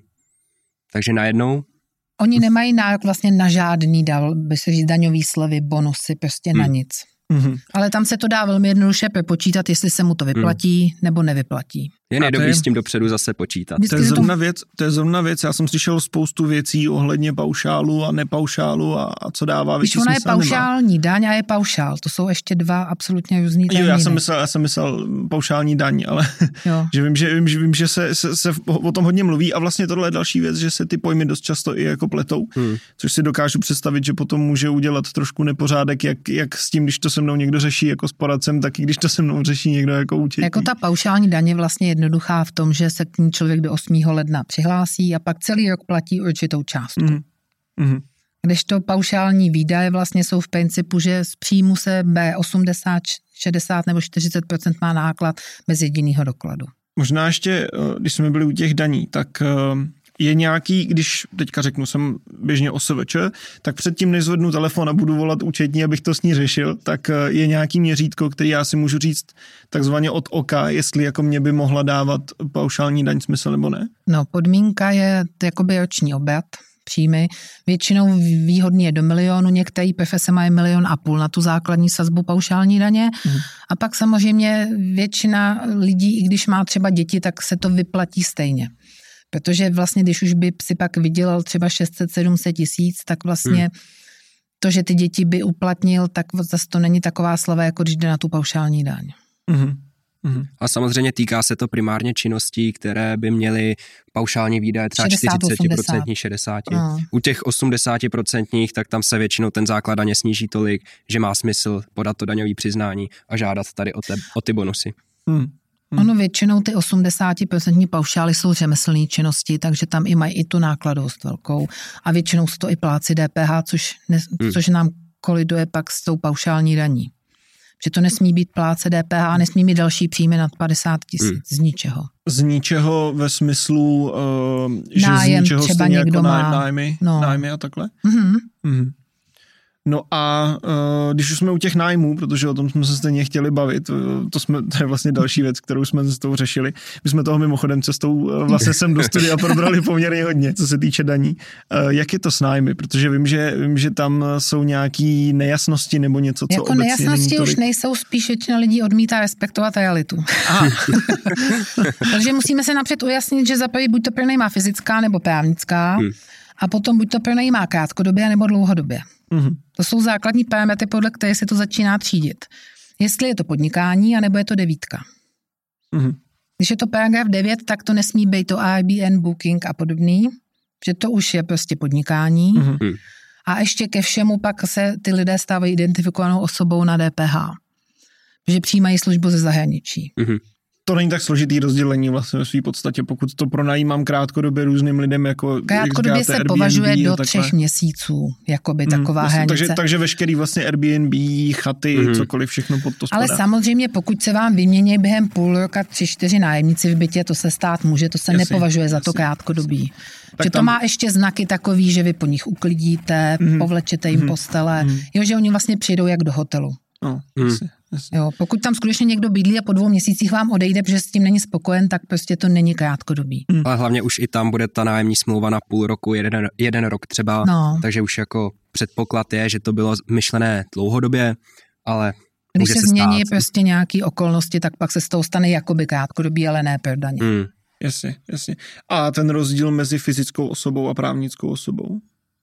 Takže najednou... Oni nemají nárok vlastně na žádný, dal by se říct, daňový slevy, bonusy, prostě hmm. na nic. Mm-hmm. Ale tam se to dá velmi jednoduše prepočítat, jestli se mu to vyplatí mm. nebo nevyplatí. Je nejdobrý s tím dopředu zase počítat. To je, zrovna věc, to je zrovna věc, já jsem slyšel spoustu věcí ohledně paušálu a nepaušálu a, a co dává větší smysl. Když ona je paušální nemá. Daň a je paušál, to jsou ještě dva absolutně různý daně. Jo, já jsem myslel, já jsem myslel paušální daň, ale že vím, že, vím, že, vím, že se, se, se o tom hodně mluví a vlastně tohle je další věc, že se ty pojmy dost často i jako pletou, hmm. což si dokážu představit, že potom může udělat trošku nepořádek, jak, jak s tím, když to se mnou někdo řeší jako s poradcem, tak i když to se mnou řeší někdo jako účetní. Jako ta paušální daň je vlastně jednoduchá v tom, že se k ní člověk do osmého ledna přihlásí a pak celý rok platí určitou částku. Mm. Mm. Kdežto paušální výdaje vlastně jsou v principu, že z příjmu se B osmdesát, šedesát nebo čtyřicet procent má náklad bez jediného dokladu. Možná ještě, když jsme byli u těch daní, tak je nějaký, když teďka řeknu, jsem běžně O S V Č, tak předtím, než zvednu telefon a budu volat účetní, abych to s ní řešil, tak je nějaký měřítko, který já si můžu říct takzvaně od oka, jestli jako mě by mohla dávat paušální daň smysl nebo ne? No, podmínka je jakoby roční obrat, příjmy. Většinou výhodný je do milionu, některé profese mají milion a půl na tu základní sazbu paušální daně. Hmm. A pak samozřejmě většina lidí, i když má třeba děti, tak se to vyplatí stejně. Protože vlastně, když už by si pak vydělal třeba šest set sedm set tisíc, tak vlastně hmm. to, že ty děti by uplatnil, tak zase to není taková slava, jako když jde na tu paušální daň. Hmm. Hmm. A samozřejmě týká se to primárně činností, které by měly paušální výdaje třeba čtyřicet procent, šedesát procent. No. U těch osmdesát procent, tak tam se většinou ten základ daně sníží tolik, že má smysl podat to daňové přiznání a žádat tady o, te, o ty bonusy. Hmm. Hmm. Ono většinou ty osmdesát procent paušály jsou řemeslné činnosti, takže tam i mají i tu nákladovost velkou. A většinou jsou to i pláci D P H, což, ne, hmm. což nám koliduje pak s tou paušální daní. Že to nesmí být plátce D P H, nesmí mít další příjmy nad padesát tisíc hmm. z ničeho. Z ničeho ve smyslu, uh, že nájem, z ničeho třeba stejně někdo jako má. nájmy, No. nájmy a takhle? Mm-hmm. Mhm. No a uh, když už jsme u těch nájmů, protože o tom jsme se stejně chtěli bavit, to, jsme, to je vlastně další věc, kterou jsme s tou řešili. My jsme toho mimochodem cestou uh, vlastně sem do studia probrali poměrně hodně, co se týče daní. Uh, jak je to s nájmy? Protože vím, že, vím, že tam jsou nějaký nejasnosti nebo něco, co jako obecně nejasnosti není tolik. Už nejsou, spíš většina lidí odmítá respektovat realitu. Takže musíme se napřed ujasnit, že za prvý buď to pronajímá fyzická nebo právnická hmm. a potom buď to pronajímá krátkodobě nebo dlouhodobě. Mm-hmm. To jsou základní parametry, podle které se to začíná třídit. Jestli je to podnikání, anebo je to devítka. Mm-hmm. Když je to paragraf devět, tak to nesmí být to Airbnb, Booking a podobný, že to už je prostě podnikání. Mm-hmm. A ještě ke všemu pak se ty lidé stávají identifikovanou osobou na D P H, že přijímají službu ze zahraničí. Mm-hmm. To není tak složitý rozdělení vlastně ve své podstatě, pokud to pronajímám krátkodobě různým lidem jako krátkodobě se Airbnb považuje do třech měsíců, jakoby hmm, taková vlastně, hranice. Takže, takže veškerý vlastně Airbnb, chaty, hmm. cokoliv, všechno pod to spadá. Ale samozřejmě, pokud se vám vymění během půl roka tři, čtyři nájemníci v bytě, to se stát může, to se jasně, nepovažuje jasně. za to krátkodobí. Tak že tam... to má ještě znaky takový, že vy po nich uklidíte, hmm. povlečete jim hmm. postele, hmm. jo, že oni vlastně přijdou jak do hotelu. No, jasně. Jo, pokud tam skutečně někdo bydlí a po dvou měsících vám odejde, protože s tím není spokojen, tak prostě to není krátkodobý. Hmm. Ale hlavně už i tam bude ta nájemní smlouva na půl roku, jeden, jeden rok třeba, no. takže už jako předpoklad je, že to bylo myšlené dlouhodobě, ale když může se, se změní stát. prostě nějaký okolnosti, tak pak se z toho stane jakoby krátkodobý, ale ne per daně. Hmm. Jasně, jasně. A ten rozdíl mezi fyzickou osobou a právnickou osobou?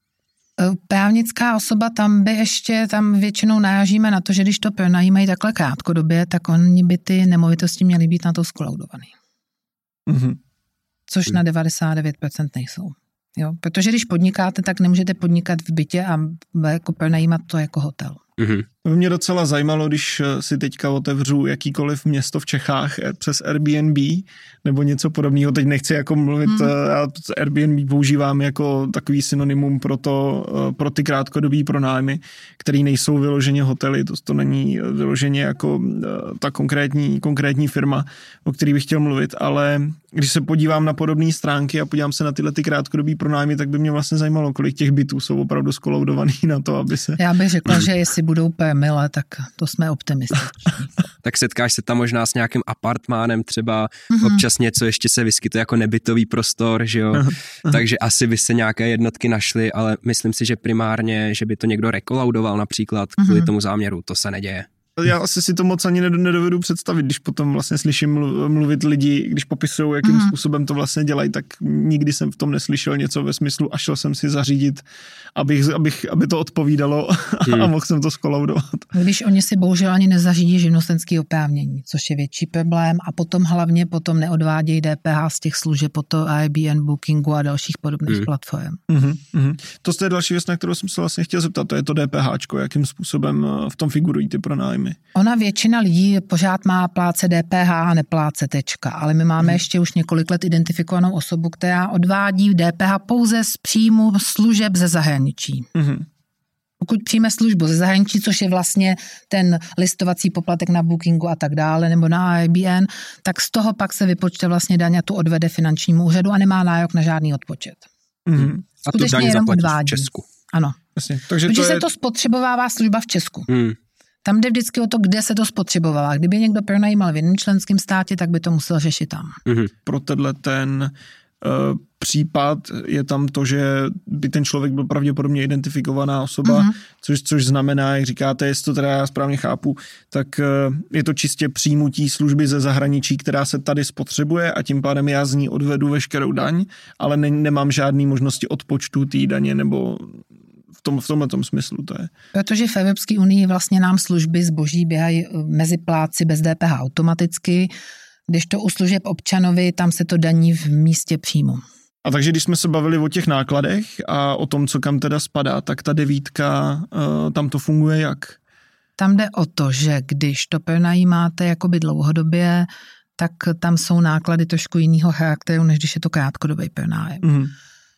Právnická osoba, tam by ještě, tam většinou narážíme na to, že když to pronajímají takhle krátkodobě, tak oni by ty nemovitosti měly být na to skolaudovaný. Mm-hmm. Což mm. na devadesát devět procent nejsou. Jo? Protože když podnikáte, tak nemůžete podnikat v bytě a jako pronajímat to jako hotel. Mm-hmm. Mě docela zajímalo, když si teďka otevřu jakýkoliv město v Čechách přes Airbnb nebo něco podobného. Teď nechci jako mluvit, hmm. já Airbnb používám jako takový synonymum pro, to, pro ty krátkodobý pronájmy, který nejsou vyloženě hotely, to, to není vyloženě jako ta konkrétní, konkrétní firma, o který bych chtěl mluvit, ale když se podívám na podobné stránky a podívám se na tyhle ty krátkodobý pronájmy, tak by mě vlastně zajímalo, kolik těch bytů jsou opravdu skoloudovaný na to, aby se... Já bych řekla, že jestli budou per mile, tak to jsme optimističní. Tak setkáš se tam možná s nějakým apartmánem třeba, mm-hmm. občas něco ještě se vyskytuje jako nebytový prostor, že jo, mm-hmm. takže asi by se nějaké jednotky našly, ale myslím si, že primárně, že by to někdo rekolaudoval například kvůli mm-hmm. tomu záměru, to se neděje. Já asi si to moc ani nedovedu představit, když potom vlastně slyším mluvit lidi, když popisují, jakým mm. způsobem to vlastně dělají, tak nikdy jsem v tom neslyšel něco ve smyslu a šel jsem si zařídit, abych, abych, aby to odpovídalo mm. a mohl jsem to skolaudovat. Když oni si bohužel ani nezařídí živnostenské oprávnění, což je větší problém a potom hlavně potom neodvádějí D P H z těch služeb po to Airbnb, Bookingu a dalších podobných mm. platform. Mm-hmm, mm-hmm. To je další věc, na kterou jsem se vlastně chtěl zeptat, to je to DPHčko, jakým způsobem v tom figurují ty pronájmy. Ona většina lidí pořád má pláce D P H a nepláce tečka, ale my máme hmm. ještě už několik let identifikovanou osobu, která odvádí D P H pouze z příjmu služeb ze zahraničí. Hmm. Pokud přijme službu ze zahraničí, což je vlastně ten listovací poplatek na Bookingu a tak dále, nebo na Airbnb, tak z toho pak se vypočte vlastně daň a tu odvede finančnímu úřadu a nemá nárok na žádný odpočet. Hmm. A tu daň zaplatí v Česku. Ano. Jasně. Takže Protože to je... se to spotřebovává služba v Česku. Hmm. Tam jde vždycky o to, kde se to spotřebovává. Kdyby někdo pronajímal v jiném členském státě, tak by to musel řešit tam. Mm-hmm. Pro tenhle ten uh, případ je tam to, že by ten člověk byl pravděpodobně identifikovaná osoba, mm-hmm. což, což znamená, jak říkáte, jestli to teda já správně chápu, tak uh, je to čistě přijímutí služby ze zahraničí, která se tady spotřebuje a tím pádem já z ní odvedu veškerou daň, ale ne, nemám žádný možnosti odpočtu té daně nebo... V, tom, v tomhletom smyslu to je. Protože v Evropské unii vlastně nám služby zboží běhají mezi pláci bez D P H automaticky, když to u služeb občanovi, tam se to daní v místě příjmu. A takže když jsme se bavili o těch nákladech a o tom, co kam teda spadá, tak ta devítka, tam to funguje jak? Tam jde o to, že když to pronajímáte jakoby dlouhodobě, tak tam jsou náklady trošku jiného charakteru, než když je to krátkodobý pronájem. Mm.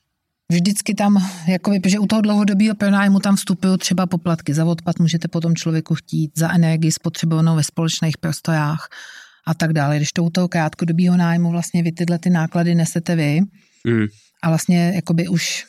Vždycky tam, jakoby, protože u toho dlouhodobého pronájmu tam vstupují třeba poplatky za odpad, můžete potom člověku chtít, za energii spotřebovanou ve společných prostorách a tak dále. Když to u toho krátkodobého nájmu vlastně vy tyhle ty náklady nesete vy mm. a vlastně jakoby už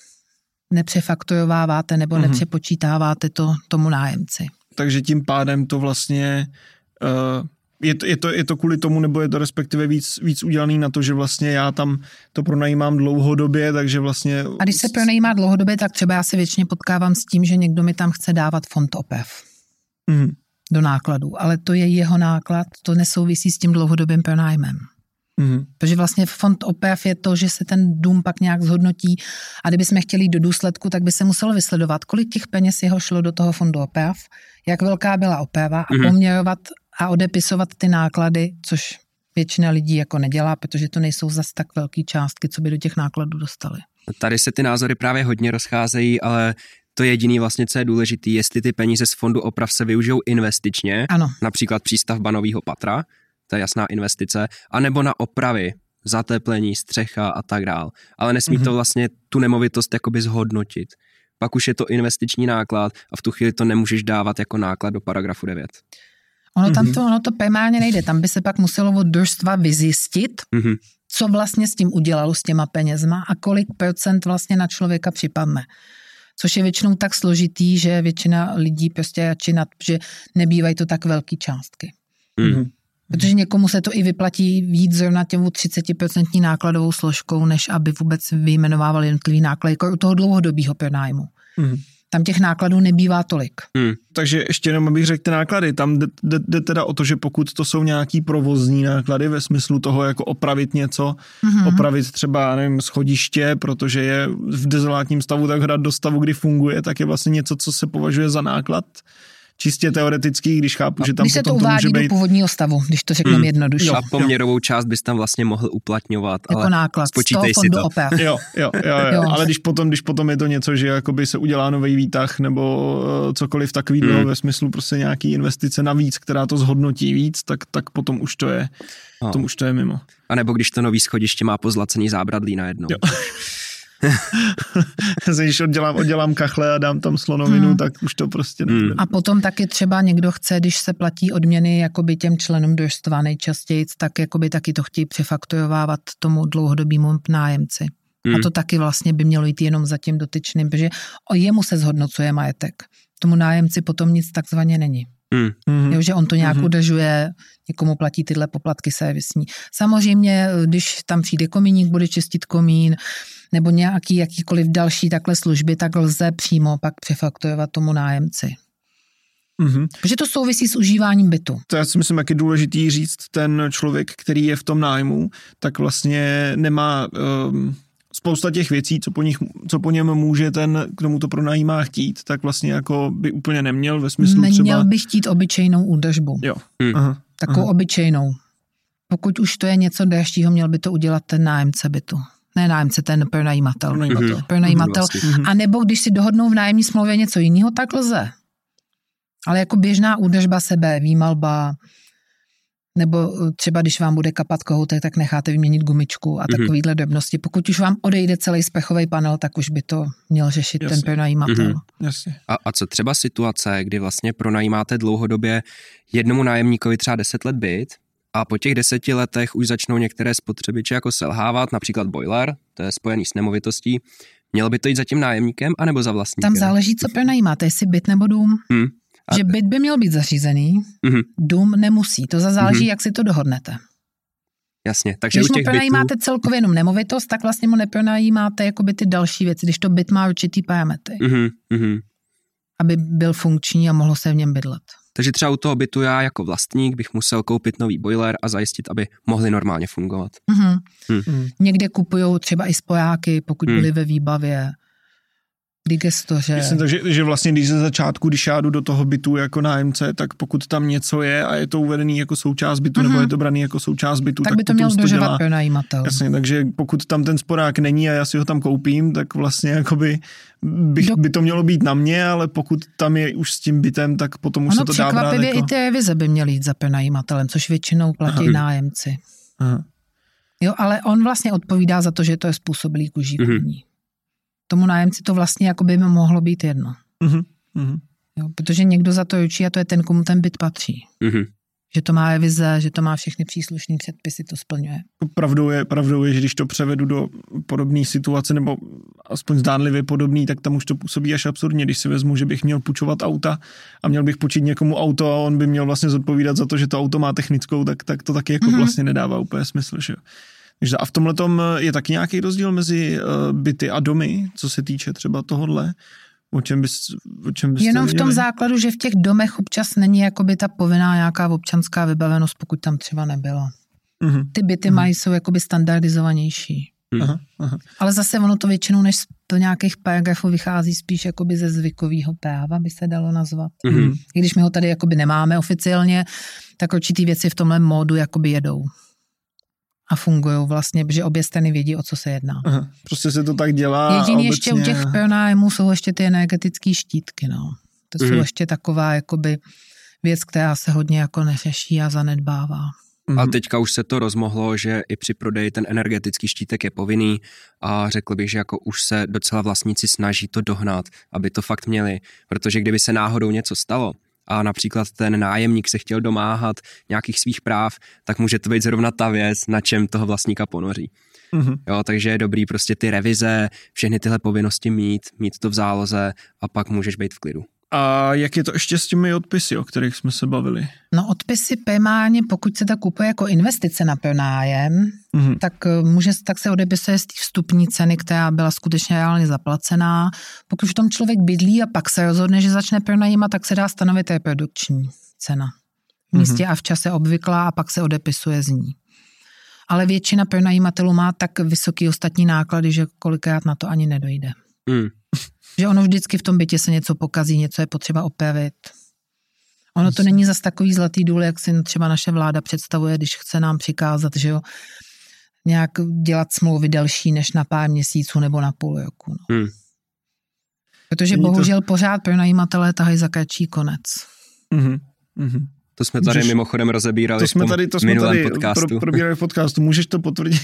nepřefakturováváte nebo mm. nepřepočítáváte to tomu nájemci. Takže tím pádem to vlastně... Uh... Je to, je, to, je to kvůli tomu, nebo je to respektive víc, víc udělaný na to, že vlastně já tam to pronajímám dlouhodobě, takže vlastně... A když se pronajímá dlouhodobě, tak třeba já se většině potkávám s tím, že někdo mi tam chce dávat fond O P E F mm. do nákladů, ale to je jeho náklad, to nesouvisí s tím dlouhodobým pronájmem. Mm. Protože vlastně fond O P E F je to, že se ten dům pak nějak zhodnotí a kdybychom chtěli jít do důsledku, tak by se muselo vysledovat, kolik těch peněz jeho šlo do toho fondu O P E F, jak velká byla oprava a mm. poměrovat a odepisovat ty náklady, což většina lidí jako nedělá, protože to nejsou zas tak velký částky, co by do těch nákladů dostali. Tady se ty názory právě hodně rozcházejí, ale to jediný vlastně, co je důležité, jestli ty peníze z fondu oprav se využijou investičně, ano. Například přístavba nového patra, to je jasná investice, anebo na opravy, zateplení, střecha a tak dál. Ale nesmí mm-hmm. to vlastně tu nemovitost jakoby zhodnotit. Pak už je to investiční náklad a v tu chvíli to nemůžeš dávat jako náklad do paragrafu devět. Ono tam to, ono to primárně nejde, tam by se pak muselo od družstva vyzjistit, mm-hmm. co vlastně s tím udělalo s těma penězma a kolik procent vlastně na člověka připadne. Což je většinou tak složitý, že většina lidí prostě radši nad, že nebývají to tak velký částky. Mm-hmm. Protože někomu se to i vyplatí víc zrovna těmu třicet procent nákladovou složkou, než aby vůbec vyjmenovávali jednotlivý náklady, jako u toho dlouhodobého pronájmu. Mm-hmm. Tam těch nákladů nebývá tolik. Hmm. Takže ještě jenom abych řekl ty náklady, tam jde, jde, jde teda o to, že pokud to jsou nějaký provozní náklady ve smyslu toho jako opravit něco, mm-hmm. opravit třeba, nevím, schodiště, protože je v dezolátním stavu, tak hrát do stavu, kdy funguje, tak je vlastně něco, co se považuje za náklad. Čistě teoretický, když chápu, že tam když potom se to uvádí to může být... do původního stavu, když to řekneme mm. jednoduše. A poměrovou část bys tam vlastně mohl uplatňovat, jako ale náklad spočítej si to. O P E F. Jo, jo, jo, jo. jo. Ale když potom, když potom je to něco, že jakoby se udělá nový výtah nebo cokoliv takového mm. ve smyslu prostě nějaký investice navíc, která to zhodnotí víc, tak, tak potom už to je, no. potom už to je mimo. A nebo když to nový schodiště má pozlacený zábradlí najednou. Jo. Když oddělám, oddělám kachle a dám tam slonovinu, hmm. tak už to prostě nepůjde. Hmm. A potom taky třeba někdo chce, když se platí odměny jakoby těm členům družstva nejčastěji, tak jakoby taky to chtějí přefakturovávat tomu dlouhodobému nájemci. Hmm. A to taky vlastně by mělo jít jenom za tím dotyčným, protože o jemu se zhodnocuje majetek. Tomu nájemci potom nic takzvaně není. Hmm. Jo, že on to nějak hmm. udržuje, někomu platí tyhle poplatky servisní. Samozřejmě, když tam přijde komíník, bude čistit komín, nebo nějaký jakýkoliv další takhle služby, tak lze přímo pak přefakturovat tomu nájemci. Mm-hmm. Protože to souvisí s užíváním bytu. To já si myslím, jak je důležitý říct, ten člověk, který je v tom nájmu, tak vlastně nemá um, spousta těch věcí, co po, nich, co po něm může ten, k tomu to pronajímá chtít, tak vlastně jako by úplně neměl ve smyslu neměl třeba... Neměl by chtít obyčejnou údržbu. Jo. Hmm. Aha. Takovou Aha. obyčejnou. Pokud už to je něco dražšího, měl by to udělat ten nájemce bytu. Ne nájemce, ten pronajímatel. Pronajímatel. Mm-hmm. pronajímatel. Mm-hmm. A nebo když si dohodnou v nájemní smlouvě něco jiného, tak lze. Ale jako běžná údržba sebe, výmalba, nebo třeba když vám bude kapat kohoutek, tak necháte vyměnit gumičku a mm-hmm. takovýhle drobnosti. Pokud už vám odejde celý sprchový panel, tak už by to měl řešit Jasně. ten pronajímatel. Mm-hmm. Jasně. A, a co třeba situace, kdy vlastně pronajímáte dlouhodobě jednomu nájemníkovi třeba deset let byt, a po těch deseti letech už začnou některé spotřebiče jako selhávat, například boiler, to je spojený s nemovitostí. Mělo by to jít za tím nájemníkem, anebo za vlastníkem? Tam záleží, co pronajímáte, jestli byt nebo dům. Hmm. A... Že byt by měl být zařízený, mm-hmm. dům nemusí. To záleží, mm-hmm. jak si to dohodnete. Jasně. Takže když u mu těch pronajímáte bytů... celkově jenom nemovitost, tak vlastně mu nepronajímáte jakoby ty další věci, když to byt má určitý parametry. Mm-hmm. Aby byl funkční a mohlo se v něm bydlet. Takže třeba u toho bytu já jako vlastník bych musel koupit nový boiler a zajistit, aby mohli normálně fungovat. Mm-hmm. Hmm. Někde kupujou třeba i spojáky, pokud hmm. byli ve výbavě, digestoře. Myslím, takže, že vlastně když ze začátku, když já jdu do toho bytu jako nájemce, tak pokud tam něco je a je to uvedený jako součást bytu, mm-hmm. nebo je to braný jako součást bytu, tak, tak by to měl dodržovat pronajímatel. Jasně, takže pokud tam ten sporák není a já si ho tam koupím, tak vlastně jakoby bych, Do... by to mělo být na mě, ale pokud tam je už s tím bytem, tak potom už ono se to dá brát. Ono překvapivě jako... i ty revize by měly jít za pronajímatelem, což většinou platí Aha. nájemci. Aha. Jo, ale on vlastně odpovídá za to, že to je způsobilý k užívání. Mm-hmm. tomu nájemci to vlastně jako by mohlo být jedno. Uh-huh. Uh-huh. Jo, protože někdo za to ručí a to je ten, komu ten byt patří. Uh-huh. Že to má revize, že to má všechny příslušné předpisy, to splňuje. Pravdou je, pravdou je, že když to převedu do podobné situace, nebo aspoň zdánlivě podobný, tak tam už to působí až absurdně, když si vezmu, že bych měl půjčovat auta a měl bych půjčit někomu auto a on by měl vlastně zodpovídat za to, že to auto má technickou, tak, tak to taky jako mm-hmm. vlastně nedává úplně smysl. Že? Takže a v tomhletom je taky nějaký rozdíl mezi uh, byty a domy, co se týče třeba tohodle? O čem bys, o čem byste Jenom v tom viděli? základu, že v těch domech občas není jakoby ta povinná nějaká občanská vybavenost, pokud tam třeba nebyla. Uh-huh. Ty byty uh-huh. mají, jsou jakoby standardizovanější. Aha, aha. Ale zase ono to většinou, než do nějakých paragrafů vychází spíš jakoby ze zvykového práva, by se dalo nazvat. Mm-hmm. I když my ho tady jakoby nemáme oficiálně, tak určitý věci v tomhle módu jakoby jedou. A fungují vlastně, protože obě strany vědí, o co se jedná. Aha, prostě se to tak dělá. Jediný obecně... ještě u těch pronájmů jsou ještě ty energetické štítky, no. To jsou mm. ještě taková jakoby věc, která se hodně jako neřeší a zanedbává. Mm. A teďka už se to rozmohlo, že i při prodeji ten energetický štítek je povinný a řekl bych, že jako už se docela vlastníci snaží to dohnat, aby to fakt měli, protože kdyby se náhodou něco stalo, a například ten nájemník se chtěl domáhat nějakých svých práv, tak může to být zrovna ta věc, na čem toho vlastníka ponoří. Mm-hmm. Jo, takže je dobrý prostě ty revize, všechny tyhle povinnosti mít, mít to v záloze a pak můžeš být v klidu. A jak je to ještě s těmi odpisy, o kterých jsme se bavili? No odpisy primárně, pokud se to kupuje jako investice na pronájem, mm-hmm. tak, může, tak se odepisuje z té vstupní ceny, která byla skutečně reálně zaplacená. Pokud v tom člověk bydlí a pak se rozhodne, že začne pronajímat, tak se dá stanovit reprodukční cena. V místě mm-hmm. a v čase obvyklá a pak se odepisuje z ní. Ale většina pronajímatelů má tak vysoký ostatní náklady, že kolikrát na to ani nedojde. Mm. Že ono vždycky v tom bytě se něco pokazí, něco je potřeba opravit. Ono to není zas takový zlatý důl, jak si třeba naše vláda představuje, když chce nám přikázat, že jo, nějak dělat smlouvy delší než na pár měsíců nebo na půl roku. No. Hmm. Protože není bohužel to... pořád pronajímatelé tahají za kratší konec. Mhm, mhm. To jsme tady Můžeš, mimochodem rozebírali to jsme tady, to jsme tady podcastu. Pro, probírali v podcastu. Můžeš to potvrdit?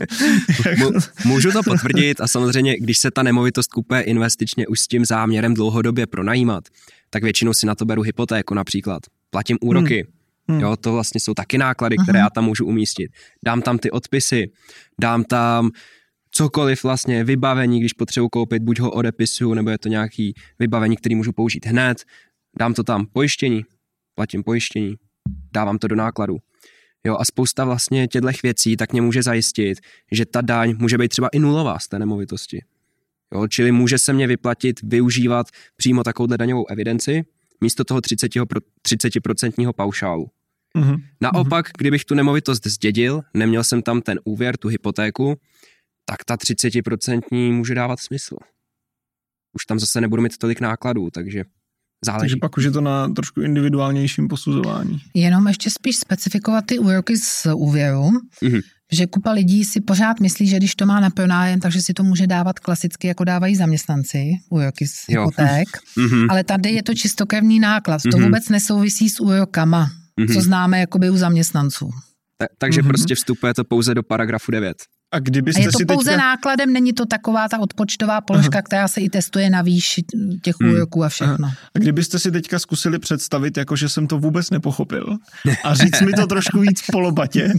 Můžu to potvrdit a samozřejmě, když se ta nemovitost kupuje investičně už s tím záměrem dlouhodobě pronajímat, tak většinou si na to beru hypotéku například. Platím úroky. Hmm. Hmm. Jo, to vlastně jsou taky náklady, které Aha. já tam můžu umístit. Dám tam ty odpisy, dám tam cokoliv vlastně, vybavení, když potřebuji koupit, buď ho odepisuju, nebo je to nějaký vybavení, který můžu použít hned. Dám to tam, pojištění. Platím pojištění, dávám to do nákladu. Jo, a spousta vlastně těchto věcí tak mě může zajistit, že ta daň může být třeba i nulová z té nemovitosti. Jo, čili může se mě vyplatit využívat přímo takovouhle daňovou evidenci místo toho třicet procent paušálu. Mm-hmm. Naopak, kdybych tu nemovitost zdědil, neměl jsem tam ten úvěr, tu hypotéku, tak ta třicet procent může dávat smysl. Už tam zase nebudu mít tolik nákladů, takže záleží. Takže pak už je to na trošku individuálnějším posuzování. Jenom ještě spíš specifikovat ty úroky z úvěru, mm-hmm. že kupa lidí si pořád myslí, že když to má na pronájem, takže si to může dávat klasicky, jako dávají zaměstnanci, úroky z hypoték, mm-hmm. ale tady je to čistokrevný náklad. Mm-hmm. To vůbec nesouvisí s úrokama, mm-hmm. co známe jakoby u zaměstnanců. Ta, takže mm-hmm. prostě vstupuje to pouze do paragrafu devět. A, a je to pouze teďka... nákladem, není to taková ta odpočtová položka, Aha. která se i testuje na výši těch hmm. úroků a všechno. Aha. A kdybyste si teďka zkusili představit, jako že jsem to vůbec nepochopil a říct mi to trošku víc polobatě.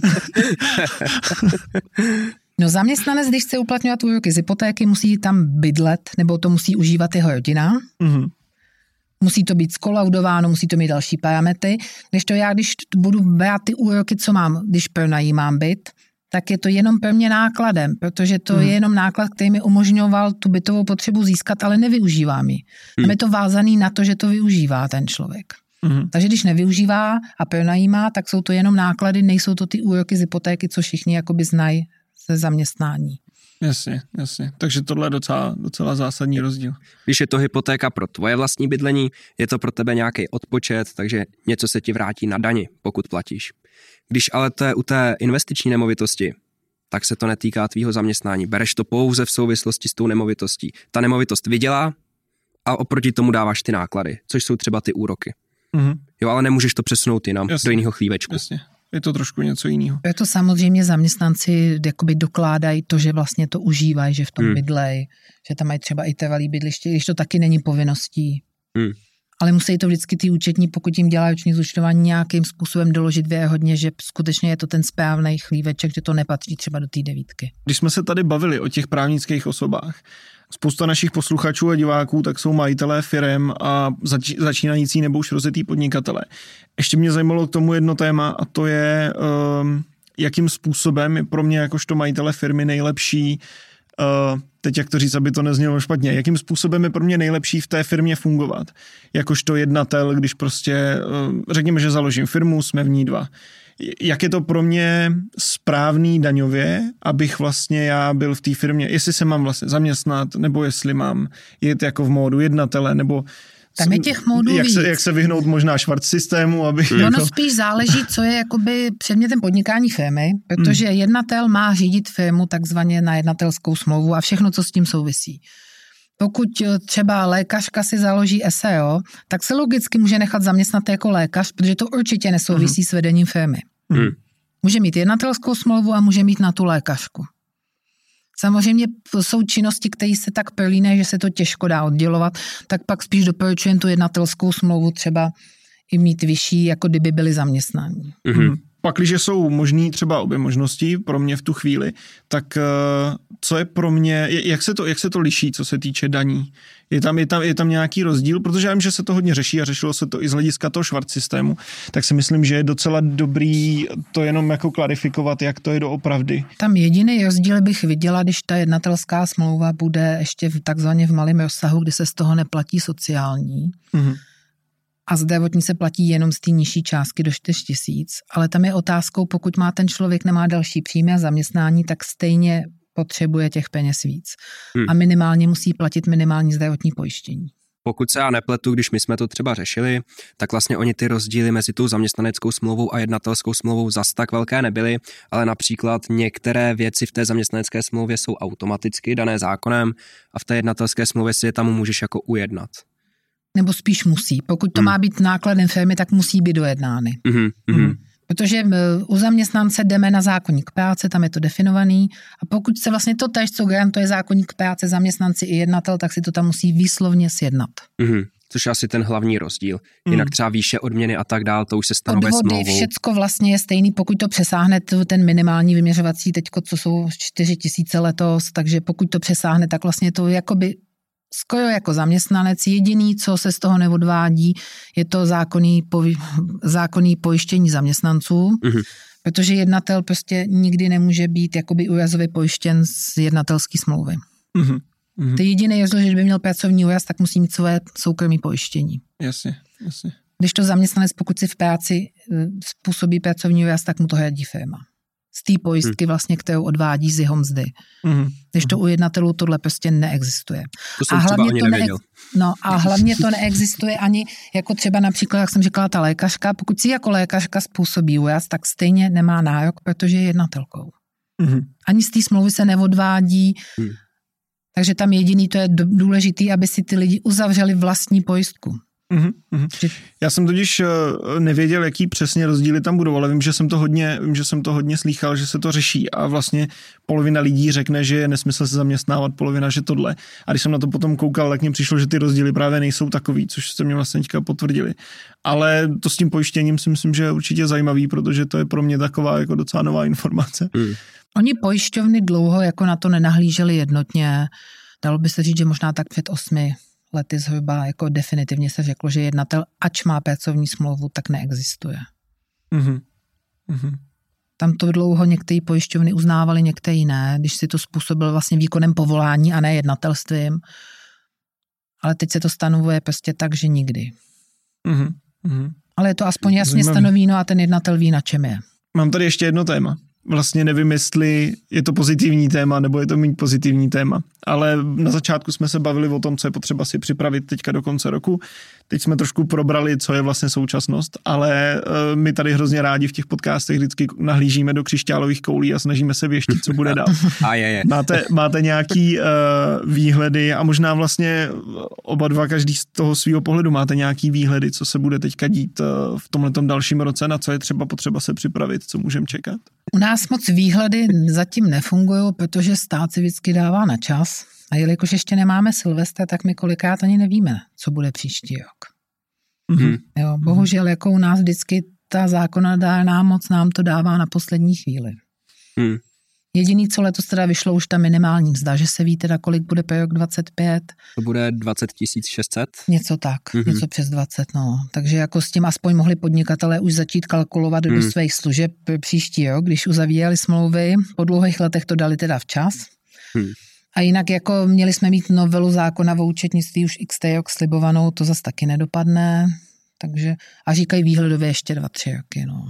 No zaměstnanec, když chce uplatňovat úroky z hypotéky, musí tam bydlet, nebo to musí užívat jeho rodina. Hmm. Musí to být skolaudováno, musí to mít další parametry. Když to já, když budu brát ty úroky, co mám, když pronajímám byt, tak je to jenom pro mě nákladem, protože to hmm. je jenom náklad, který mi umožňoval tu bytovou potřebu získat, ale nevyužívám ji. Hmm. A je to vázaný na to, že to využívá ten člověk. Hmm. Takže když nevyužívá a pronajímá, tak jsou to jenom náklady, nejsou to ty úroky z hypotéky, co všichni jakoby znají ze zaměstnání. Jasně, jasně. Takže tohle je docela, docela zásadní rozdíl. Když je to hypotéka pro tvoje vlastní bydlení, je to pro tebe nějaký odpočet, takže něco se ti vrátí na dani, pokud platíš. Když ale to je u té investiční nemovitosti, tak se to netýká tvýho zaměstnání. Bereš to pouze v souvislosti s tou nemovitostí. Ta nemovitost vydělá a oproti tomu dáváš ty náklady, což jsou třeba ty úroky. Mm-hmm. Jo, ale nemůžeš to přesunout jinam, jasně, do jiného chlívečku. Jasně. je to trošku něco jiného. Je to samozřejmě zaměstnanci jakoby dokládají to, že vlastně to užívají, že v tom hmm. bydlej, že tam mají třeba i trvalý bydliště, když to taky není povinností. Hmm. Ale musí to vždycky ty účetní, pokud jim dělají roční zúčtování, nějakým způsobem doložit věrohodně, že skutečně je to ten správný chlíveček, že to nepatří třeba do té devítky. Když jsme se tady bavili o těch právnických osobách, spousta našich posluchačů a diváků tak jsou majitelé firem a zač- začínající nebo už rozjetý podnikatelé. Ještě mě zajímalo k tomu jedno téma a to je, um, jakým způsobem je pro mě jakožto majitele firmy nejlepší, uh, teď jak to říct, aby to neznělo špatně, jakým způsobem je pro mě nejlepší v té firmě fungovat. Jakožto jednatel, když prostě, uh, řekněme, že založím firmu, jsme v ní dva. Jak je to pro mě správný daňově, abych vlastně já byl v té firmě, jestli se mám vlastně zaměstnat, nebo jestli mám jet jako v módu jednatele, nebo tam je těch módů jak víc. se, jak se vyhnout možná švart systému, aby... No, jako... no spíš záleží, co je jakoby předmětem podnikání firmy, protože hmm. jednatel má řídit firmu takzvaně na jednatelskou smlouvu a všechno, co s tím souvisí. Pokud třeba lékařka si založí S R O, tak se logicky může nechat zaměstnat jako lékař, protože to určitě nesouvisí hmm. s vedením firmy. Hmm. Může mít jednatelskou smlouvu a může mít na tu lékařku. Samozřejmě jsou činnosti, které se tak prolínají, že se to těžko dá oddělovat, tak pak spíš doporučujem tu jednatelskou smlouvu třeba i mít vyšší, jako kdyby byli zaměstnání. Mm-hmm. Pak, když jsou možný třeba obě možnosti pro mě v tu chvíli, tak co je pro mě, jak se to, jak se to liší, co se týče daní? Je tam, je tam, je tam nějaký rozdíl? Protože já vím, že se to hodně řeší a řešilo se to i z hlediska toho švart systému, tak si myslím, že je docela dobrý to jenom jako klarifikovat, jak to je doopravdy. Tam jediný rozdíl bych viděla, když ta jednatelská smlouva bude ještě v takzvaně v malém rozsahu, kdy se z toho neplatí sociální. Mm-hmm. A zdravotní se platí jenom z té nižší částky do čtyři tisíc, ale tam je otázkou, pokud má ten člověk nemá další příjmy a zaměstnání, tak stejně potřebuje těch peněz víc. Hmm. A minimálně musí platit minimální zdravotní pojištění. Pokud se já nepletu, když my jsme to třeba řešili, tak vlastně oni ty rozdíly mezi tou zaměstnaneckou smlouvou a jednatelskou smlouvou zas tak velké nebyly, ale například některé věci v té zaměstnanecké smlouvě jsou automaticky dané zákonem a v té jednatelské smlouvě si je tam můžeš jako ujednat. Nebo spíš musí. Pokud to hmm. má být nákladem firmy, tak musí být dojednány. Hmm. Hmm. Protože u zaměstnance jdeme na zákoník práce, tam je to definovaný a pokud se vlastně to též, co garantuje zákoník práce, zaměstnanci i jednatel, tak si to tam musí výslovně sjednat. Hmm. Což je asi ten hlavní rozdíl. Jinak třeba výše odměny a tak dál, to už se stanovuje smlouvou. Odvody, všecko vlastně je stejný, pokud to přesáhne ten minimální vyměřovací teďko, co jsou čtyři tisíce letos, takže pokud to přesáhne, tak vlastně to jakoby skoro jako zaměstnanec. Jediný, co se z toho neodvádí, je to zákonný, povi, zákonný pojištění zaměstnanců, mm-hmm. protože jednatel prostě nikdy nemůže být jakoby úrazově pojištěn z jednatelské smlouvy. Mm-hmm. To jediný rozdíl, že kdyby měl pracovní úraz, tak musí mít své soukromé pojištění. Jasně, jasně. Když to zaměstnanec, pokud si v práci způsobí pracovní úraz, tak mu to hradí firma. Z té pojistky vlastně, kterou odvádí z jeho mzdy. Mm-hmm. Když to u jednatelů tohle prostě neexistuje. To jsem a třeba ani to nevěděl. Neex- no a hlavně to neexistuje ani jako třeba například, jak jsem říkala, ta lékařka. Pokud si jako lékařka způsobí úraz, tak stejně nemá nárok, protože je jednatelkou. Mm-hmm. Ani z té smlouvy se neodvádí. Mm. Takže tam jediný to je důležitý, aby si ty lidi uzavřeli vlastní pojistku. Mm-hmm. Já jsem totiž nevěděl, jaký přesně rozdíly tam budou, ale vím, že jsem to hodně, vím, že jsem to hodně slýchal, že se to řeší a vlastně polovina lidí řekne, že je nesmysl se zaměstnávat, polovina, že tohle. A když jsem na to potom koukal, tak mně přišlo, že ty rozdíly právě nejsou takový, což se mě vlastně teďka potvrdili. Ale to s tím pojištěním si myslím, že je určitě zajímavý, protože to je pro mě taková jako docela nová informace. Mm. Oni pojišťovny dlouho jako na to nenahlíželi jednotně. Dalo by se říct, že možná tak před osmi lety zhruba jako definitivně se řeklo, že jednatel, ač má pracovní smlouvu, tak neexistuje. Mm-hmm. Mm-hmm. Tam to dlouho některé pojišťovny uznávaly, některé ne, když si to způsobil vlastně výkonem povolání a ne jednatelstvím. Ale teď se to stanovuje prostě tak, že nikdy. Mm-hmm. Ale je to aspoň jasně stanovíno a ten jednatel ví, na čem je. Mám tady ještě jedno téma. vlastně nevím, jestli je to pozitivní téma, nebo je to méně pozitivní téma. Ale na začátku jsme se bavili o tom, co je potřeba si připravit teďka do konce roku. Teď jsme trošku probrali, co je vlastně současnost, ale uh, my tady hrozně rádi v těch podcastech vždycky nahlížíme do křišťálových koulí a snažíme se věštit, co bude dál. A je, je. Máte, máte nějaký uh, výhledy a možná vlastně oba dva, každý z toho svého pohledu máte nějaký výhledy, co se bude teďka dít uh, v tomhletom dalším roce, na co je třeba potřeba se připravit, co můžeme čekat? U nás moc výhledy zatím nefungují, protože stát si vždycky dává na čas. A jelikož ještě nemáme Silvestra, tak my kolikrát ani nevíme, co bude příští rok. Mm-hmm. Jo, bohužel jako u nás vždycky ta zákonodárná moc nám to dává na poslední chvíli. Mm. Jediný, co letos teda vyšlo, už ta minimální mzda, že se ví teda, kolik bude pro rok dvacet pět. To bude dvacet tisíc šest set? Něco tak, mm-hmm. něco přes dvacet, no. Takže jako s tím aspoň mohli podnikatelé už začít kalkulovat mm. do svých služeb příští rok, když uzavírali smlouvy. Po dlouhých letech to dali teda včas. Mm. A jinak jako měli jsme mít novelu zákona o účetnictví už x rok slibovanou, to zase taky nedopadne. Takže, a říkají výhledově ještě dva, tři roky, no.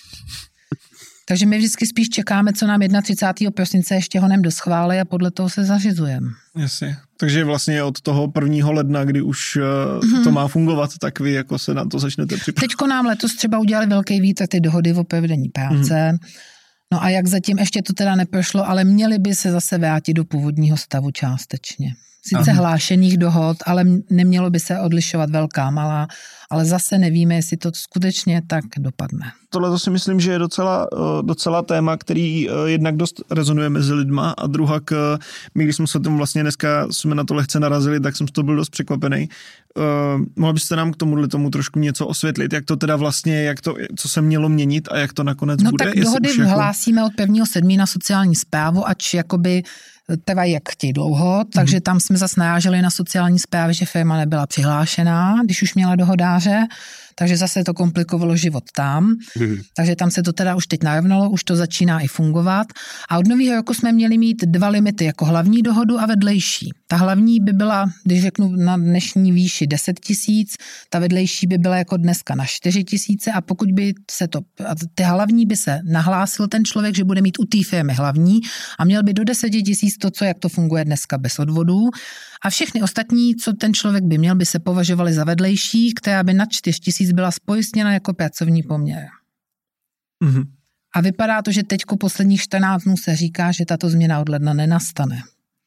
Takže my vždycky spíš čekáme, co nám třicátého prvního prosince ještě honem doschválí a podle toho se zařizujeme. Jasně. Takže vlastně od toho prvního ledna, kdy už mm-hmm. to má fungovat, tak vy jako se na to začnete připravovat. Teďko nám letos třeba udělali velký vítr ty dohody o provedení práce. Mm-hmm. No a jak zatím ještě to teda neprošlo, ale měli by se zase vrátit do původního stavu částečně. Sice Aha. hlášených dohod, ale nemělo by se odlišovat velká, malá, ale zase nevíme, jestli to skutečně tak dopadne. Tohle to si myslím, že je docela, docela téma, který jednak dost rezonuje mezi lidma a druhá, my když jsme se tomu vlastně dneska jsme na to lehce narazili, tak jsem z toho byl dost překvapený. Uh, mohla byste nám k tomuhle tomu trošku něco osvětlit, jak to teda vlastně, jak to, co se mělo měnit a jak to nakonec no bude? No tak dohody jako... hlásíme od prvního sedmého na sociální správu, ač jakoby trvají jak chtějí dlouho, takže tam jsme zase naráželi na sociální správy, že firma nebyla přihlášená, když už měla dohodáře, takže zase to komplikovalo život tam. Hmm. Takže tam se to teda už teď narovnalo, už to začíná i fungovat. A od nového roku jsme měli mít dva limity, jako hlavní dohodu a vedlejší. Ta hlavní by byla, když řeknu na dnešní výši deset tisíc, ta vedlejší by byla jako dneska na čtyři tisíce a pokud by se to, ty hlavní by se nahlásil ten člověk, že bude mít u té firmy hlavní a měl by do deset tisíc to, co jak to funguje dneska bez odvodů. A všechny ostatní, co ten člověk by měl, by se považovaly za vedlejší, která by nad čtyři tisíce byla spojistněna jako pracovní poměr. Mm-hmm. A vypadá to, že teďko posledních čtrnáct dnů se říká, že tato změna od ledna nenastane.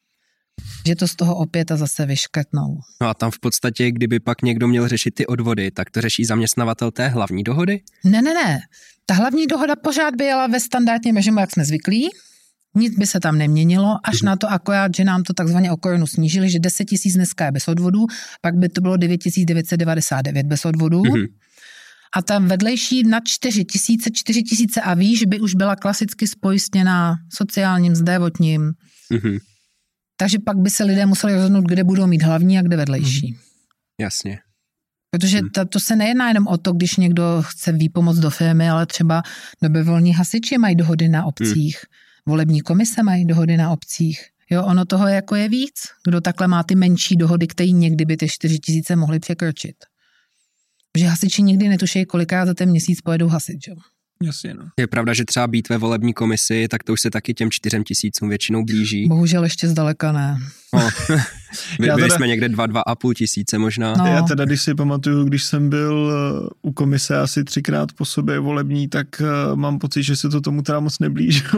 Že to z toho opět a zase vyškrtnou. No a tam v podstatě, kdyby pak někdo měl řešit ty odvody, tak to řeší zaměstnavatel té hlavní dohody? Ne, ne, ne. Ta hlavní dohoda pořád by jela ve standardním režimu, jak jsme zvyklí. Nic by se tam neměnilo, až mm. na to akorát, že nám to takzvaně o korunu snížili, že deset tisíc dneska je bez odvodů, pak by to bylo devět tisíc devět set devadesát devět bez odvodů. Mm. A ta vedlejší na čtyři tisíce, čtyři tisíce a výš by už byla klasicky spojistněná sociálním, zdravotním. Mm. Takže pak by se lidé museli rozhodnout, kde budou mít hlavní a kde vedlejší. Mm. Jasně. Protože ta, to se nejedná jenom o to, když někdo chce výpomoc do firmy, ale třeba dobrovolní hasiči mají dohody na obcích. Mm. Volební komise mají dohody na obcích. Jo, ono toho jako je víc. Kdo takhle má ty menší dohody, které někdy by ty čtyři tisíce mohly překročit. Protože hasiči nikdy netušejí, kolikrát za ten měsíc pojedou hasit, jo. Jasně, no. Je pravda, že třeba být ve volební komisi, tak to už se taky těm čtyřem tisícům většinou blíží. Bohužel ještě zdaleka ne. No. Byli teda... jsme někde dva, dva a půl tisíce možná. No. Já teda, když si pamatuju, když jsem byl u komise asi třikrát po sobě volební, tak uh, mám pocit, že se to tomu teda moc neblížilo.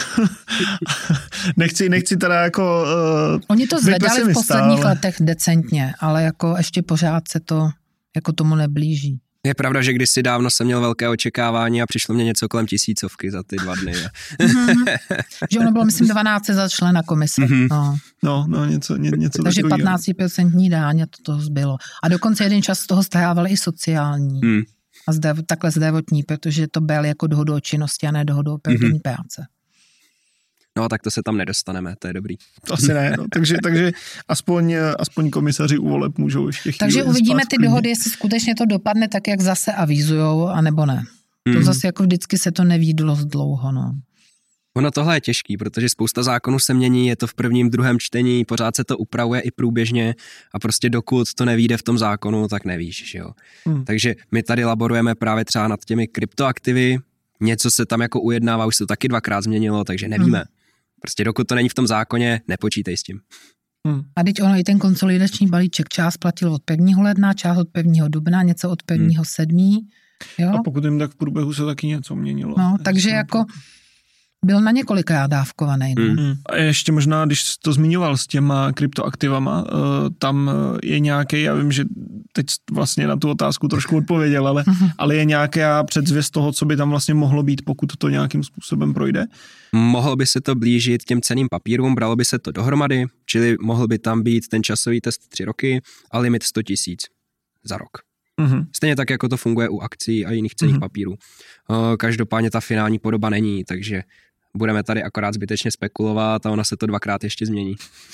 nechci, nechci teda jako uh, Oni to zvedali v posledních ale... letech decentně, ale jako ještě pořád se to jako tomu neblíží. Je pravda, že kdysi dávno jsem měl velké očekávání a přišlo mě něco kolem tisícovky za ty dva dny. mm-hmm. Že ono bylo, myslím, dvanáct za člena komise. Mm-hmm. No. no, no, něco, ně, něco Takže takový, patnáct procent dáň a to, to zbylo. A dokonce jeden čas z toho stávali i sociální. Mm. A zdrav, takhle zdravotní, protože to byl jako dohodu o činnosti a ne dohodu o provedení mm-hmm. práce. No, tak to se tam nedostaneme, to je dobrý. To asi ne, no. takže, takže aspoň, aspoň komisaři u voleb můžou ještě chvíli. Takže uvidíme ty dohody, jestli skutečně to dopadne tak, jak zase avizujou, anebo ne. Mm. To zase jako vždycky se to neví dost dlouho, no. Ono tohle je těžký, protože spousta zákonů se mění, je to v prvním, druhém čtení, pořád se to upravuje i průběžně a prostě dokud to nevyjde v tom zákonu, tak nevíš, že jo. Mm. Takže my tady laborujeme právě třeba nad těmi kryptoaktivy, něco se tam jako ujednává, už se to taky dvakrát změnilo, takže nevíme. Hmm. Prostě dokud to není v tom zákoně, nepočítej s tím. Hmm. A teď ono i ten konsolidační balíček, část platil od prvního ledna, část od prvního dubna, něco od prvního hmm. sedmý. Jo? A pokud jim tak v průběhu se taky něco měnilo. No, takže jako byl na několikrát dávkovaný. No? Hmm. A ještě možná, když to zmiňoval s těma kryptoaktivama, tam je nějaký, já vím, že teď vlastně na tu otázku trošku odpověděl, ale, hmm. ale je nějaká předzvěst toho, co by tam vlastně mohlo být, pokud to nějakým způsobem projde? Mohlo by se to blížit těm cenným papírům, bralo by se to dohromady, čili mohl by tam být ten časový test tři roky a limit sto tisíc za rok. Mm-hmm. Stejně tak, jako to funguje u akcí a jiných cenných mm-hmm. papírů. Každopádně ta finální podoba není, takže budeme tady akorát zbytečně spekulovat a ona se to dvakrát ještě změní.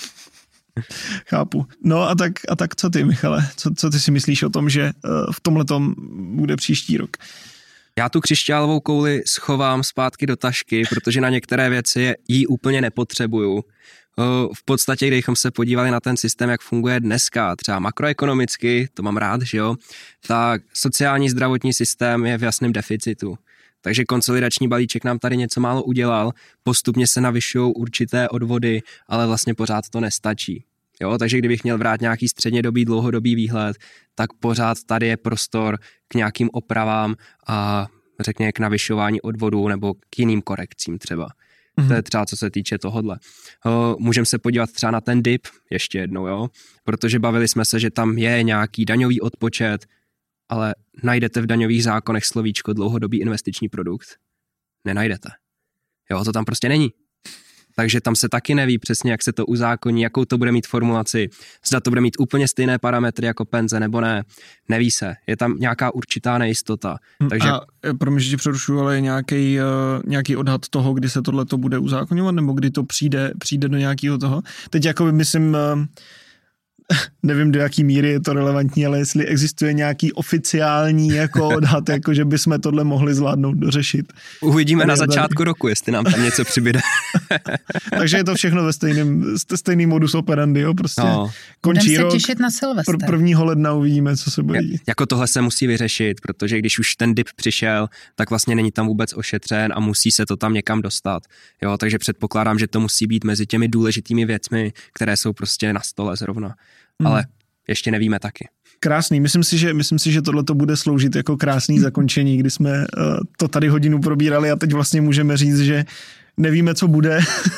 Chápu. No a tak, a tak co ty, Michale? Co, co ty si myslíš o tom, že v tomhletom bude příští rok? Já tu křišťálovou kouli schovám zpátky do tašky, protože na některé věci ji úplně nepotřebuju. V podstatě, kdybychom se podívali na ten systém, jak funguje dneska, třeba makroekonomicky, to mám rád, že jo, tak sociální zdravotní systém je v jasném deficitu. Takže konsolidační balíček nám tady něco málo udělal, postupně se navyšují určité odvody, ale vlastně pořád to nestačí. Jo, takže kdybych měl brát nějaký střednědobý, dlouhodobý výhled, tak pořád tady je prostor k nějakým opravám a řekněme k navyšování odvodů nebo k jiným korekcím třeba. Mm-hmm. To je třeba co se týče tohodle. Můžeme se podívat třeba na ten dip ještě jednou, jo? Protože bavili jsme se, že tam je nějaký daňový odpočet, ale najdete v daňových zákonech slovíčko dlouhodobý investiční produkt? Nenajdete. Jo, to tam prostě není. Takže tam se taky neví přesně, jak se to uzákoní, jakou to bude mít formulaci, zda to bude mít úplně stejné parametry jako penze nebo ne. Neví se, je tam nějaká určitá nejistota. Takže... A pro mě, že ti přerušuju, ale je nějaký, uh, nějaký odhad toho, kdy se tohle to bude uzákonňovat, nebo kdy to přijde, přijde do nějakého toho? Teď jako myslím... Uh... nevím, do jaký míry je to relevantní, ale jestli existuje nějaký oficiální jako odhad, jako že bychom tohle mohli zvládnout, dořešit. Uvidíme na začátku roku, jestli nám tam něco přibyde. Takže je to všechno ve stejném, stejný modus operandi, jo, prostě no. Končí rok, se těšit na Silvestr. Pr- prvního ledna uvidíme, co se bude dít. Jako tohle se musí vyřešit, protože když už ten dip přišel, tak vlastně není tam vůbec ošetřen a musí se to tam někam dostat. Jo, takže předpokládám, že to musí být mezi těmi důležitými věcmi, které jsou prostě na stole zrovna. Hmm. Ale ještě nevíme taky. Krásný, myslím si, že, myslím si, že tohle to bude sloužit jako krásný zakončení, kdy jsme uh, to tady hodinu probírali a teď vlastně můžeme říct, že nevíme, co bude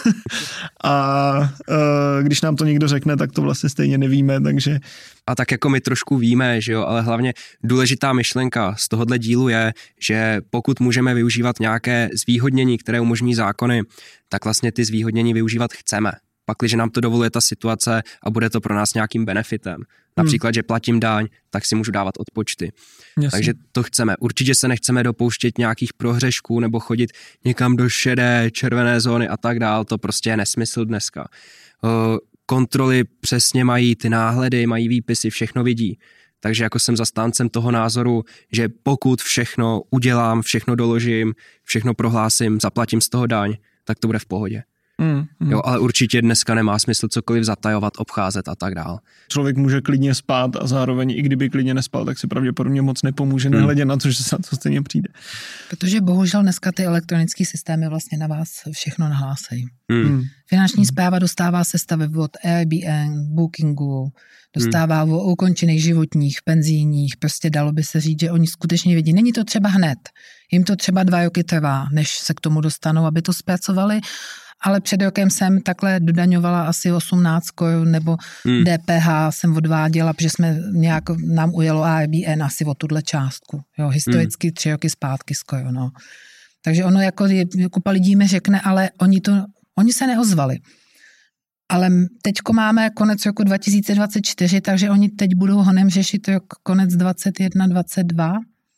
a uh, když nám to někdo řekne, tak to vlastně stejně nevíme, takže... A tak jako my trošku víme, že jo, ale hlavně důležitá myšlenka z tohohle dílu je, že pokud můžeme využívat nějaké zvýhodnění, které umožní zákony, tak vlastně ty zvýhodnění využívat chceme. Pakliže nám to dovoluje ta situace a bude to pro nás nějakým benefitem. Například, hmm. že platím daň, tak si můžu dávat odpočty. Jasně. Takže to chceme. Určitě se nechceme dopouštět nějakých prohřešků nebo chodit někam do šedé, červené zóny a tak dál. To prostě je nesmysl dneska. Kontroly přesně mají ty náhledy, mají výpisy, všechno vidí. Takže jako jsem zastáncem toho názoru, že pokud všechno udělám, všechno doložím, všechno prohlásím, zaplatím z toho daň, tak to bude v pohodě. Mm, mm. Jo, ale určitě dneska nemá smysl cokoliv zatajovat, obcházet a tak dál. Člověk může klidně spát a zároveň i kdyby klidně nespal, tak si pravděpodobně moc nepomůže, mm. nehledě na to, že se na to stejně přijde. Protože bohužel dneska ty elektronické systémy vlastně na vás všechno nahlásejí. Mm. Finanční mm. správa dostává sestavy od Airbnb, Bookingu, dostává mm. o ukončených životních, penzijních, prostě dalo by se říct, že oni skutečně vědí. Není to třeba hned, jim to třeba dva roky trvá, než se k tomu dostanou, aby to zpracovali. Ale před rokem jsem takhle dodaňovala asi osmnáct korun, nebo hmm. D P H jsem odváděla, protože jsme nějak, nám ujelo Airbnb asi o tuhle částku. Jo, historicky hmm. tři roky zpátky skoro, no. Takže ono jako, kupa lidí mi řekne, ale oni to, oni se neozvali. Ale teďko máme konec roku dva tisíce dvacet čtyři, takže oni teď budou honem řešit rok konec dvacet jedna dvacet dva.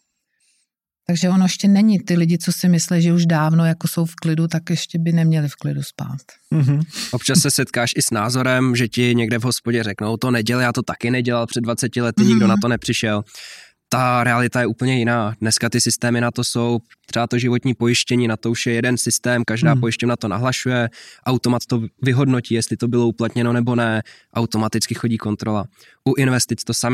Takže ono ještě není. Ty lidi, co si myslí, že už dávno jako jsou v klidu, tak ještě by neměli v klidu spát. Mm-hmm. Občas se setkáš i s názorem, že ti někde v hospodě řeknou, to nedělej, já to taky nedělal před dvaceti lety, mm-hmm. nikdo na to nepřišel. Ta realita je úplně jiná. Dneska ty systémy na to jsou, třeba to životní pojištění, na to už je jeden systém, každá mm. pojišťovna to nahlašuje, automat to vyhodnotí, jestli to bylo uplatněno nebo ne, automaticky chodí kontrola. U investic to samý.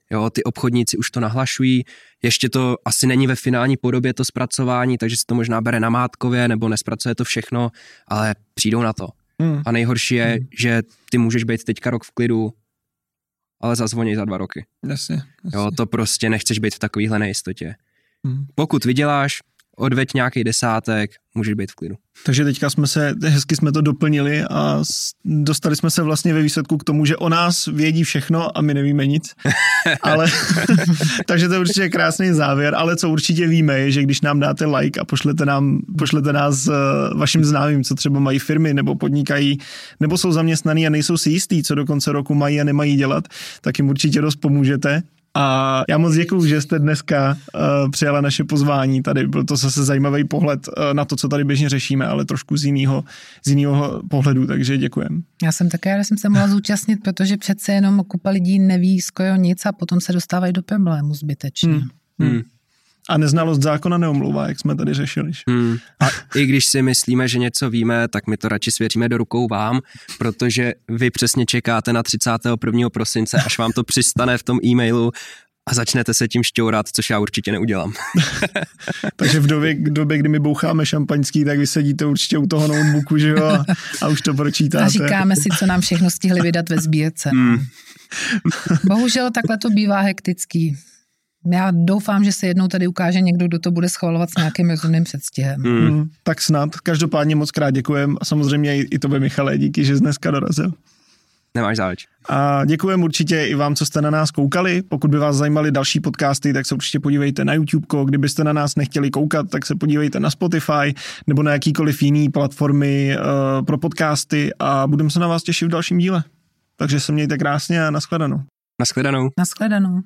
Jo, ty obchodníci už to nahlašují, ještě to asi není ve finální podobě to zpracování, takže se to možná bere namátkově nebo nespracuje to všechno, ale přijdou na to. Hmm. A nejhorší je, hmm. že ty můžeš být teďka rok v klidu, ale zazvoní za dva roky. Jasně, jasně. Jo, to prostě nechceš být v takovýhle nejistotě. Hmm. Pokud vyděláš, odveď nějaký desátek, můžeš být v klidu. Takže teďka jsme se, hezky jsme to doplnili a dostali jsme se vlastně ve výsledku k tomu, že o nás vědí všechno a my nevíme nic. Ale, takže to je určitě krásný závěr, ale co určitě víme je, že když nám dáte like a pošlete, nám, pošlete nás vašim známým, co třeba mají firmy nebo podnikají, nebo jsou zaměstnaný a nejsou si jistý, co do konce roku mají a nemají dělat, tak jim určitě dost pomůžete. A já moc děkuju, že jste dneska uh, přijala naše pozvání tady. Byl to zase zajímavý pohled uh, na to, co tady běžně řešíme, ale trošku z jiného, z jiného pohledu, takže děkujem. Já jsem také ráda, že jsem se mohla zúčastnit, protože přece jenom kupa lidí neví skoro nic a potom se dostávají do problému zbytečně. Hmm. Hmm. A neznalost zákona neomlouvá, jak jsme tady řešili. Hmm. A i když si myslíme, že něco víme, tak my to radši svěříme do rukou vám, protože vy přesně čekáte na třicátého prvního prosince, až vám to přistane v tom e-mailu a začnete se tím šťourat, což já určitě neudělám. Takže v době, v době, kdy my boucháme šampaňský, tak vy sedíte určitě u toho notebooku, že jo, a, a už to pročítáte. A říkáme si, co nám všechno stihli vydat ve sbírce. Hmm. Bohužel takhle to bývá hektický. Já doufám, že se jednou tady ukáže někdo, kdo to bude schvalovat s nějakým rozumným předstihem. Hmm. Hmm, tak snad. Každopádně moc krát děkujem a samozřejmě i, i tobě, Michale, díky, že jsi dneska dorazil. Nemáš záleč. A děkujem určitě i vám, co jste na nás koukali. Pokud by vás zajímaly další podcasty, tak se určitě podívejte na YouTube. Kdybyste na nás nechtěli koukat, tak se podívejte na Spotify nebo na jakýkoliv jiný platformy uh, pro podcasty a budeme se na vás těšit v dalším díle. Takže se mějte krásně a nashledanou. Nashledanou. Nashledanou.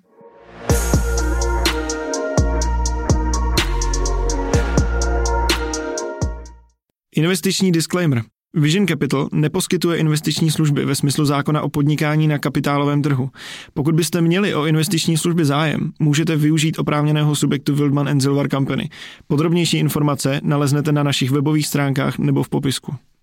Investiční disclaimer. Vision Capital neposkytuje investiční služby ve smyslu zákona o podnikání na kapitálovém trhu. Pokud byste měli o investiční služby zájem, můžete využít oprávněného subjektu Wildman and Silver Company. Podrobnější informace naleznete na našich webových stránkách nebo v popisku.